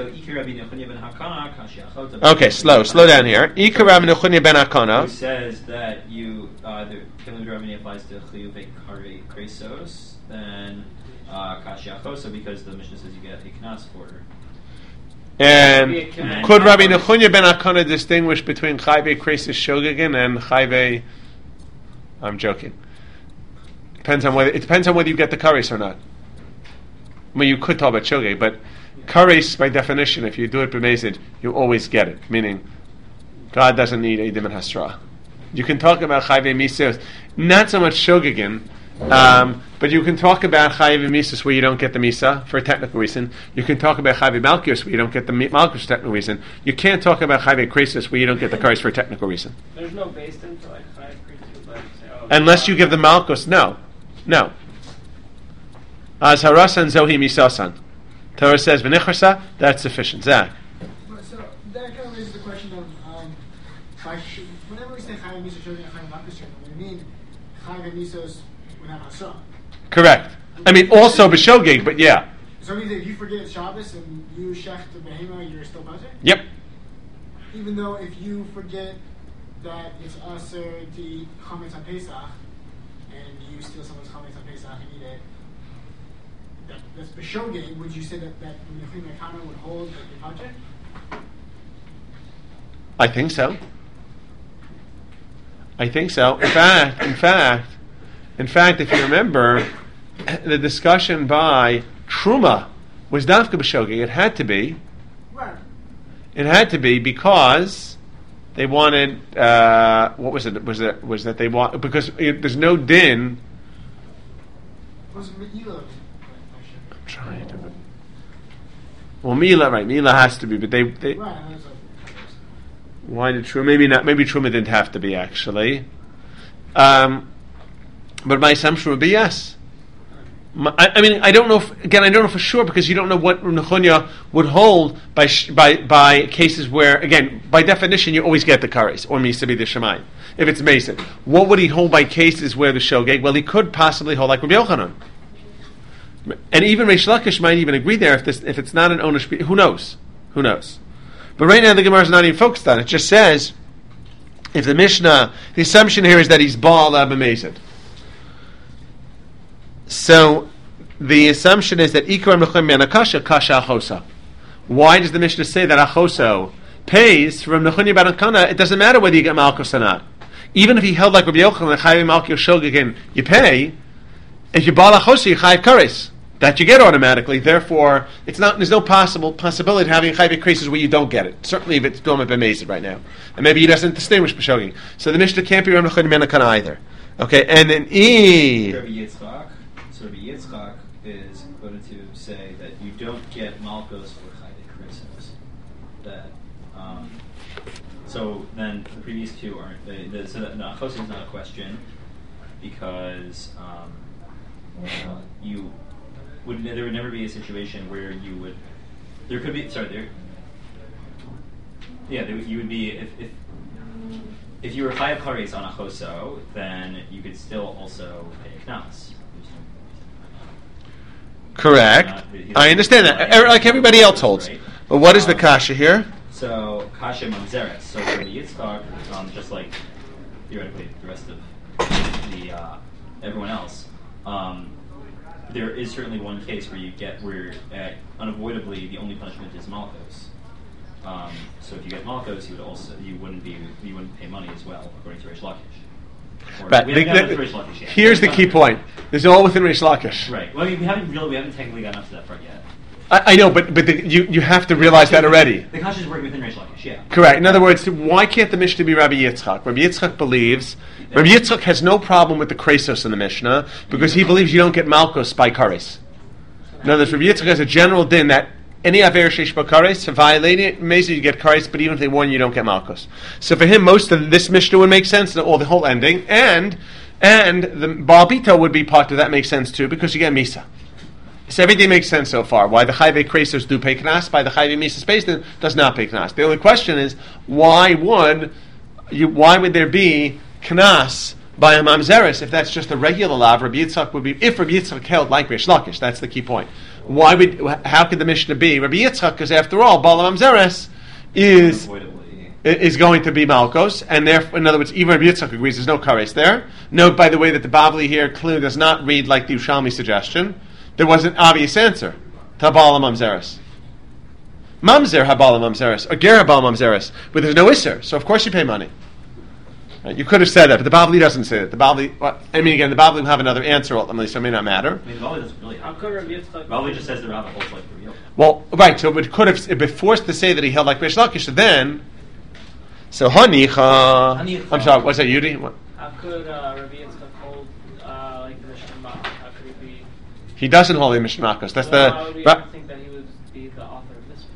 Okay, slow down here. Ik Rabbi Nechunya ben Hakana. Who says that the Kilim Rabbi applies to Chiyuvei Kresos, then Kashiachosa, because the Mishnah says you get a Knas for her. And could Rabbi Nechunya ben Hakana distinguish between Chayvei Kresis Shogegin and Chayvei? I'm joking. It depends on whether you get the kares or not. I mean, you could talk about Shogeg, but kares, by definition, if you do it b'mezid, you always get it. Meaning, God doesn't need Eidim and Hasra. You can talk about Chayvei Misos, not so much Shogegin, but you can talk about Chayvei Misos where you don't get the Misa for a technical reason. You can talk about Chayvei Malchus where you don't get the Malchus for a technical reason. You can't talk about Chayvei Kresis where you don't get the kares for a technical reason. There's no based in for like Chayvei Kresis, like say, unless you give the Malchus, no. As Harasan Zohi Misasan. Torah says V'nichrasa, that's sufficient. Zach. So that kind of raises the question of whenever we say Chayvei Misos Shogeg and Chayvei Malchus, we mean Chayvei Misos without Hasra. Correct. I mean, also b'shogeg, but yeah. So means if you forget Shabbos and you shech the behema, you're still buzzer? Yep. Even though if you forget that it's aser to eat chametz on Pesach, and you steal someone's chametz on Pesach and eat it, that's b'shogeg, would you say that Nechim Mekana would hold the project? I think so. In fact, if you remember, the discussion by Truma was dafka b'shogeg. It had to be. Right. It had to be because they wanted. What was it? Was that they want because there's no din. Was Me'ilah? I'm trying to. Well, Mila, right? Mila has to be, but they Right. why did Truma? Maybe not. Maybe Truma didn't have to be actually. But my assumption would be yes. I mean, I don't know. I don't know for sure because you don't know what Nechunya would hold by cases where, again, by definition, you always get the kares or misa be the shemayim. If it's mason, what would he hold by cases where the shogeg? Well, he could possibly hold like Rabbi Yochanan, and even Reish Lakish might even agree there if it's not an onish. Who knows? But right now the Gemara is not even focused on it. It just says if the Mishnah, the assumption here is that he's Baal Abamezid. So the assumption is that Ikram Nechem Menakasha Kasha Achosa. Why does the Mishnah say that Achoso pays from Nechunya ben Hakana? It doesn't matter whether you get Malchus or not. Even if he held like Rabbi Yochanan, Chayvei Malchus Shogegin, you pay. If you Baal Achoso, you Chayv Kares. That you get automatically. Therefore, there's no possibility of having Chayvei Kresis where you don't get it. Certainly if it's Doma B'mezid right now. And maybe he doesn't distinguish B'shogeg. So the Mishnah can't be Ram Nechunya ben Hakana either. Okay, and then Rabbi Yitzchak. So Rabbi Yitzchak is say that you don't get Malkos or Chayde Krisos. That so then the previous two aren't. So that Achos is not a question because you would there would never be a situation where you would. There could be you would be if you were Chayav Kares on Achoso, then you could still also pay a Knas. Correct. I understand that. Like everybody else holds. Right? But what is the kasha here? So Kasha Mamzeres. So for the Yitzchak, just like theoretically the rest of the everyone else, there is certainly one case where unavoidably the only punishment is Malchus. So if you get Malchus, you wouldn't pay money as well, according to Reish Lakish. But here's the key point. This is all within Reish Lakish. Right. Well, we haven't technically gotten up to that part yet. I know, but you have to realize that already. The Kasha is working within Reish Lakish, yeah. Correct. In other words, why can't the Mishnah be Rabbi Yitzchak? Rabbi Yitzchak believes... Rabbi Yitzchak has no problem with the Kresos in the Mishnah because he believes you don't get Malchus by Kares. In other words, Rabbi Yitzchak has a general din that any Aver Sheish B'Kares, to violate it, maybe you get Kares, but even if they warn you, don't get Malchus. So for him, most of this Mishnah would make sense, or the whole ending, and the Baal Bito would be part of that makes sense too, because you get Misa. So everything makes sense so far. Why the Chayve Kresos do pay Knas, by the Chayve Misa space does not pay Knas. The only question is, why would there be Knas by a Mamzeres if that's just a regular law? Rabbi Yitzchak would be, if Rabbi Yitzchak held like Reish Lakish, that's the key point. How could the Mishnah be Rabbi Yitzchak? Because after all, Baal Mamzeres is going to be Malchus, and therefore, in other words, even Rabbi Yitzchak agrees there's no Kares there. Note, by the way, that the Bavli here clearly does not read like the Yerushalmi suggestion. There was an obvious answer to Baal Mamzeres. Mamzer Habal Mamzeres, or Ger Habal Mamzeres, but there's no Isser, so of course you pay money. Right? You could have said that, but the Bavli doesn't say that. The Bavli will have another answer ultimately, so it may not matter. I mean, the Bavli doesn't really have. Bavli just says the Rabbah holds like the real. Well, right, so it could have been forced to say that he held like Reish Lakish, so Hanicha. I'm sorry, what's that, Yudi? What? How could Rabbi Yitzchak hold like the Mishnah Mach? How could he be? He doesn't hold the Mishnah Makos. That's Why would we ever think that he would be the author of this?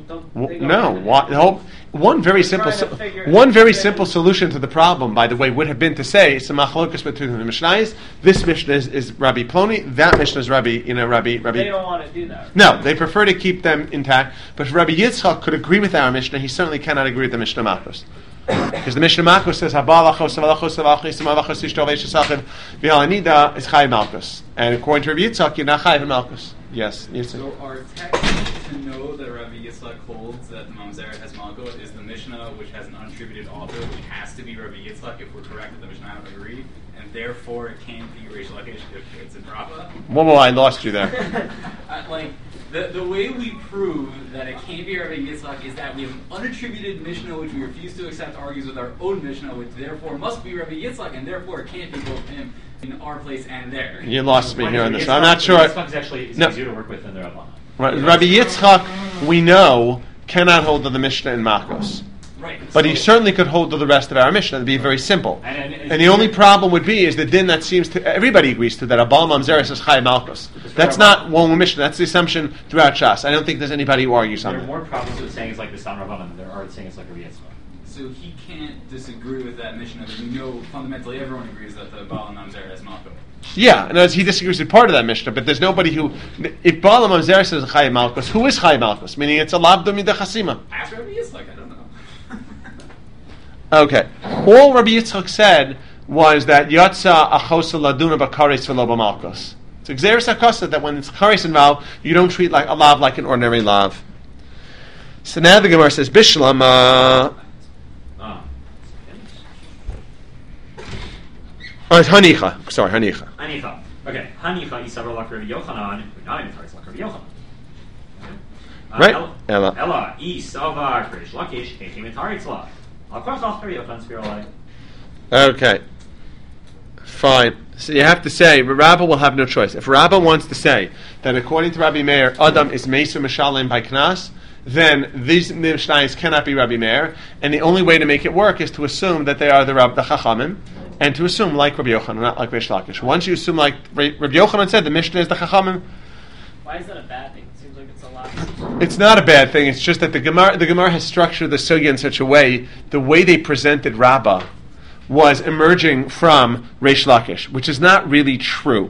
One very simple solution to the problem, by the way, would have been to say it's a machlokas between the Mishnayos. This Mishnah is Rabbi Ploni. That Mishnah is Rabbi. They don't want to do that. No, they prefer to keep them intact. But if Rabbi Yitzchak could agree with our Mishnah, he certainly cannot agree with the Mishnah Makos. Because the Mishnah Makos says Habalachos Savalachos Savalachos Savalachos Ishto Veishasachiv V'Alanida is Chai Malchus, and according to Rabbi Yitzchak, you're not Chai Malchus. Yes. So our text to know that Rabbi Yitzchak holds that the Mamzer has Malchus is the Mishnah, which has an unattributed author, which has to be Rabbi Yitzchak if we're correct that the Mishnah don't agree, and therefore it can't be Reish Lakish if it's in Rabbah. Whoa, I lost you there. The way we prove that it can't be Rabbi Yitzchak is that we have an unattributed Mishnah which we refuse to accept argues with our own Mishnah, which therefore must be Rabbi Yitzchak, and therefore it can't be both him in our place and there. You lost me here on this. I'm not sure. Yitzchak is actually easier to work with than the Rabbah. Right. Rabbi Yitzchak, we know, cannot hold to the Mishnah in Makos. Right. But he certainly could hold to the rest of our Mishnah. It'd be very simple. And the only problem would be is the din that seems to everybody agrees to, that a Baal Mamzeres is Chai Malchus. That's not one Mishnah. That's the assumption throughout Shas. I don't think there's anybody who argues on that. There are more problems with saying it's like the Stam Rabbanan than there are saying it's like Rabbi Yitzchak. So he can't disagree with that Mishnah, but we know fundamentally everyone agrees that the Baal Mamzer has Malchus. Yeah, and he disagrees with part of that Mishnah, but there's nobody who... If Baal Mamzer says Chai Malchus, who is Chai Malchus? Meaning it's a Labdo Midah Chasima. Ask Rabbi Yitzchak, I don't know. Okay. All Rabbi Yitzchak said was that Yatsa Achosa Laduna Bakares V'lo B'Malchus. It's Xeris HaKosa that when it's Kares involved, you don't treat like a lav like an ordinary lav. So now the Gemara says, Bishlam... it's Hanicha. Sorry, Hanicha. Hanicha. Okay. Hanicha Yisavar Lak Rabbi Yochanan. Not in Taris Lak Rabbi Yochanan. Right. Ella. Yisavar Krish Lakish. Hechim Taris Lak. Okay. Fine. So you have to say, Rabbah will have no choice. If Rabbah wants to say that according to Rabbi Meir, Adam is Meser Mishalim by Knas, then these Mishnayos cannot be Rabbi Meir, and the only way to make it work is to assume that they are the Chachamim, and to assume like Rabbi Yochanan, not like Reish Lakish. Once you assume like Rabbi Yochanan said, the Mishnah is the Chachamim. Why Why is that a bad thing? It seems like it's a lot. It's not a bad thing. It's just that the Gemara has structured the sugya in such a way. The way they presented Rabbah was emerging from Reish Lakish, which is not really true.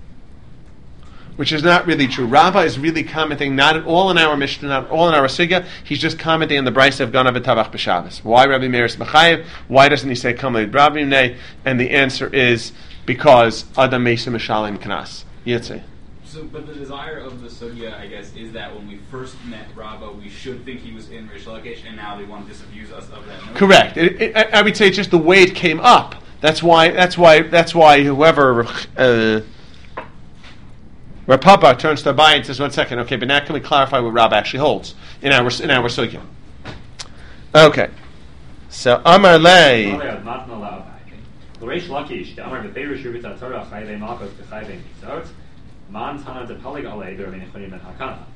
Rabbah is really commenting not at all in our Mishnah, not at all in our sugya. He's just commenting on the Brisa of Ganav V'Tavach B'Shabbos. Why Rabbi Meir is Mechayev? Why doesn't he say Kamalid Rabbi? And the answer is because Adam Mesa Mishalim Knas. Yitzay. So, but the desire of the sugya, I guess, is that when we first met Rabbah, we should think he was in Reish Lakish, and now they want to disabuse us of that notion. Correct. I would say it's just the way it came up. That's why whoever Rav Papa turns to Abai and says, "1 second, okay, but now can we clarify what Rabbah actually holds in our sugya?" Okay. So Amar Lei. L'Reish Lakish, the Amar v'Peirush Rubita Torah Chayvei Malchus v'Chayvei Mitzot, Man Tana de Palig Alei B'Rabbi Nechonim ben Hakana.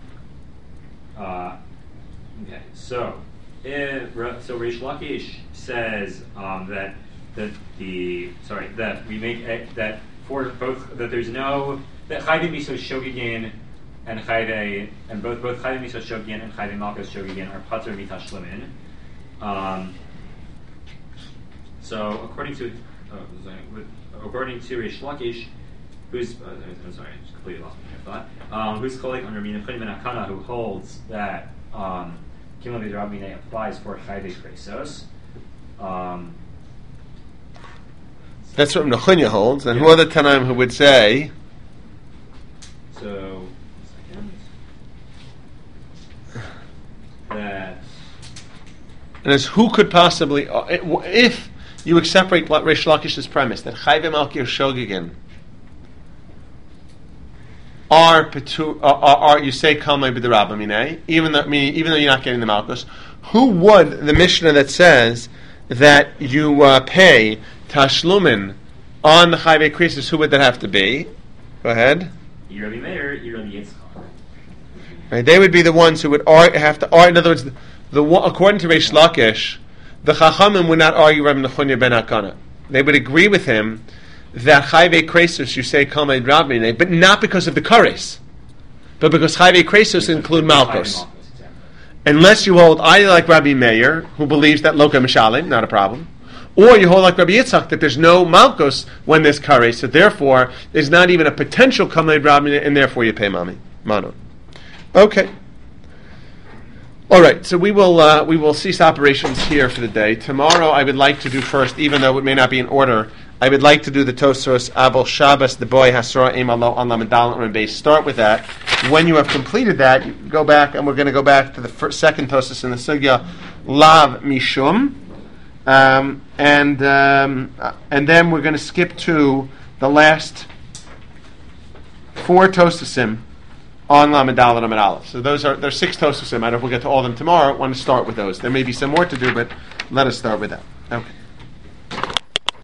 Okay, so Reish Lakish says that we make that for both that there's no that Chayvei Miso Shogigin and Chayvei and both Chayvei Miso Shogigin and Chayvei Malchus Shogigin are Pater Mitashlimin. So according to Reish Lakish, who's I'm sorry, I just completely lost my thought. Who's colleague under Rabbi Nechonim ben Hakana, who holds that Kimel V'Rabbi applies for Chayvei Kresos. That's what Nechonia holds, and who are the Tanaim who would say? So, that. And as who could possibly, if you accept Reish Lakish's premise that Chayvei Malchus Shogigin are you say Kalmei B'Derabba Minei, even though you're not getting the Malchus, who would the Mishnah that says that you pay Tashlumin on the Chayvei Kresos, who would that have to be? Go ahead. Rabbi Meir, Rabbi Yitzchak. Right, they would be the ones who would have to argue. In other words, according to Reish Lakish, the Chachamim would not argue Rabbi Nechonia ben Hakana. They would agree with him that Chayvei Kresos, you say Kalmei Rabbi, but not because of the Kares, but because Chayvei Kresos include Malchus. Unless you hold either like Rabbi Meir, who believes that Loka Mishalim, not a problem, or you hold like Rabbi Yitzchak that there's no Malchus when there's Kares, so therefore there's not even a potential Kalmei Rabbi, and therefore you pay Manon. Okay. All right, so we will cease operations here for the day. Tomorrow I would like to do first, even though it may not be in order, I would like to do the Tosfos Avol Shabbos, the boy Hasra Eim Alo on Lamed and base. Start with that. When you have completed that, you go back, and we're going to go back to the second Tosfos in the Sugya, Lav Mishum, and then we're going to skip to the last 4 Tosfosim on Lamed Daled and Lamed Aleph. So there's 6 Tosfosim. I don't know if we'll get to all of them tomorrow. I want to start with those. There may be some more to do, but let us start with that. Okay.